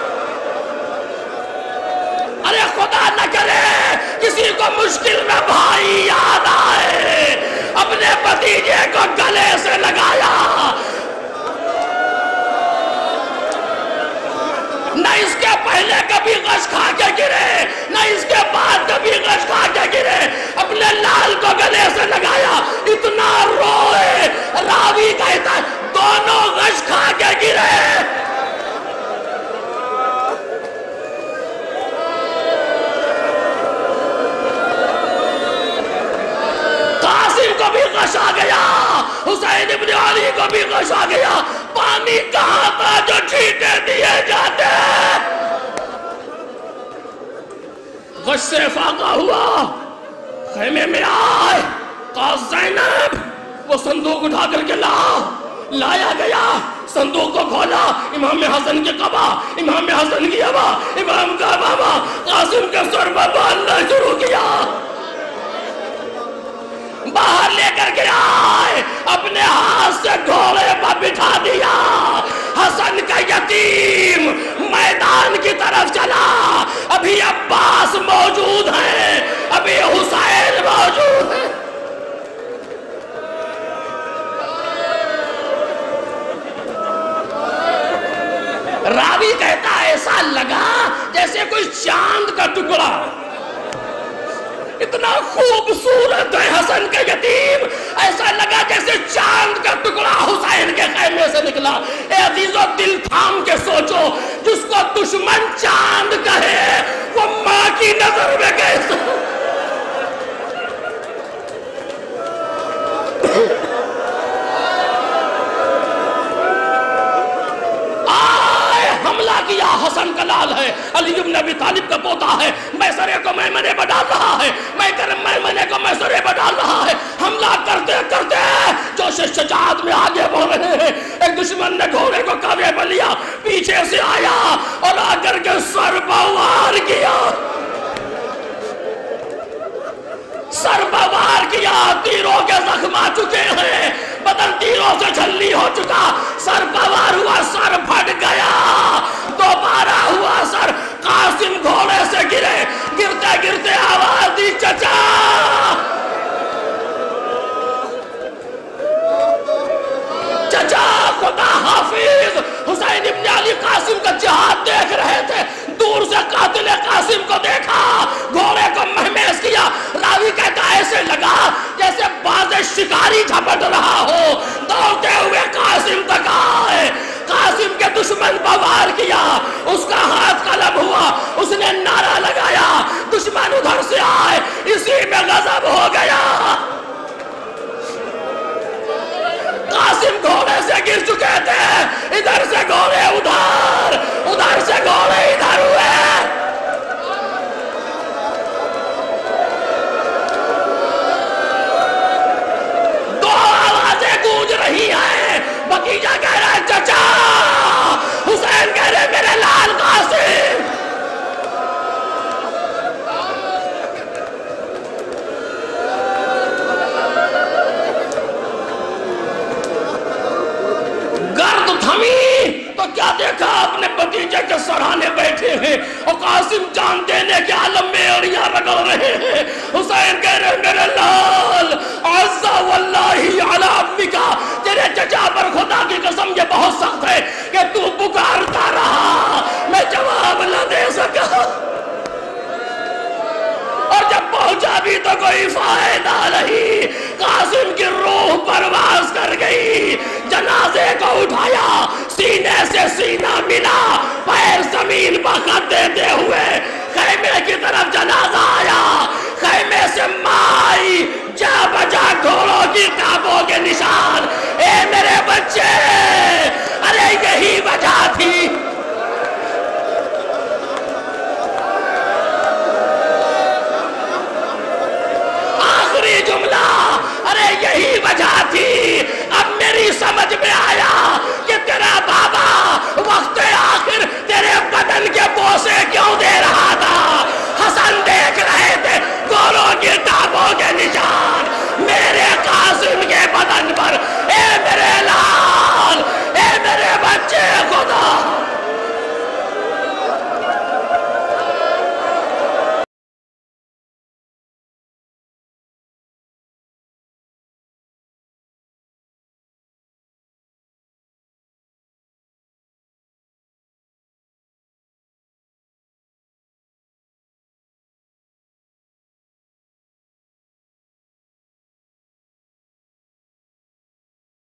ارے خدا نہ کرے کسی کو مشکل میں بھائی یاد آئے. اپنے بھتیجے کو گلے سے لگایا. نہ اس کے پہلے کبھی غش کھا کے گرے نہ اس کے بعد کبھی غش کھا کے گرے. اپنے لال کو گلے سے لگایا. اتنا روئے. راوی کہتا ہے دونوں غش کھا کے گرے. کو بھی غش آ گیا. حسین ابن علی کو بھی غش آ گیا. پانی کہاں تھا جو چھینٹے دیے جاتے. غش سے فاقہ ہوا. خیمے میں آئے. کہا زینب وہ صندوق اٹھا کر کے لا. لایا گیا. صندوق کو کھولا. امام حسن کی قبا, امام حسن کی ابا, امام کا بابا قاسم کے سر پر باندھنا شروع کیا. باہر لے کر کے آئے. اپنے ہاتھ سے گھوڑے پر بٹھا دیا. حسن کا یتیم میدان کی طرف چلا. ابھی عباس موجود ہیں, ابھی کوئی چاند کا ٹکڑا، اتنا خوبصورت ہے حسن کا یتیم، ایسا لگا جیسے چاند کا ٹکڑا حسین کے خیمے سے نکلا۔ اے عزیزو دل تھام کے سوچو، جس کو دشمن چاند کہے وہ ماں کی نظر میں کیسا؟ حملہ کیا، حسن کا لال ہے، علی بن ابی طالب کا پوتا ہے، میسرے کو میمنے پہ ڈال رہا ہے، میں کرم میمنے کو میسرے پہ ڈال رہا ہے، حملہ کرتے کرتے جوش شجاعت میں آگے بڑھ رہے ہیں۔ ایک دشمن نے گھوڑے کو قابو میں لیا، پیچھے سے آیا اور آ کر کے سر پہ وار کیا، سر پہ وار کیا، تیروں کے زخم آ چکے ہیں، بدن تیروں سے جھلی ہو چکا، سر پہ وار ہوا، سر پھٹ گیا، دوبارہ ہوا سر، قاسم گھوڑے سے گرے، گرتے گرتے آواز دی چچا، چچا خدا حافظ۔ حسین ابن علی قاسم کا جہاد دیکھ رہے تھے، دور سے قاتل قاسم کو دیکھا، گھوڑے کو مہمیز کیا، راوی کہتا ایسے لگا جیسے باز شکاری جھپٹ رہا ہو، دوڑتے ہوئے قاسم تک آئے، قاسم کے دشمن پر وار کیا، اس کا ہاتھ قلم ہوا، اس نے نعرہ لگایا، دشمن ادھر سے آئے، اسی میں غضب ہو گیا، قاسم گھوڑے سے گر چکے تھے، ادھر سے گھوڑے ادھر، ادھر سے گھوڑے ادھر ہوئے، دو آوازیں گونج رہی ہیں، بقیجہ کہہ رہا ہے چچا، حسین کہہ رہے میرے لال قاسم، گرد تھمی تو کیا دیکھا اپنے بتیجے کے سرانے بیٹھے ہیں اور قاسم جان دینے کے عالم میں اڑیاں رگڑ رہے ہیں۔ حسین کہہ رہے میرے لال عز واللہ علی امکا، تیرے چچا پر خدا کی قسم یہ بہت سخت ہے کہ تو پکارتا رہا میں جواب نہ دے سکا، اور جب پہنچا بھی تو کوئی فائدہ نہیں، قاسم کی روح پرواز کر گئی، جنازے کو اٹھایا، سینے سے سینہ ملا، پیر زمین پر خط دیتے ہوئے خیمے کی طرف جنازہ آیا، خیمے سے مائی جا بجا گھوڑوں کی تابوں کے نشان، اے میرے بچے، ارے یہی وجہ تھی جملہ، ارے یہی وجہ تھی، اب میری سمجھ میں آیا کہ تیرا بابا وقت آخر تیرے بدن کے بوسے کیوں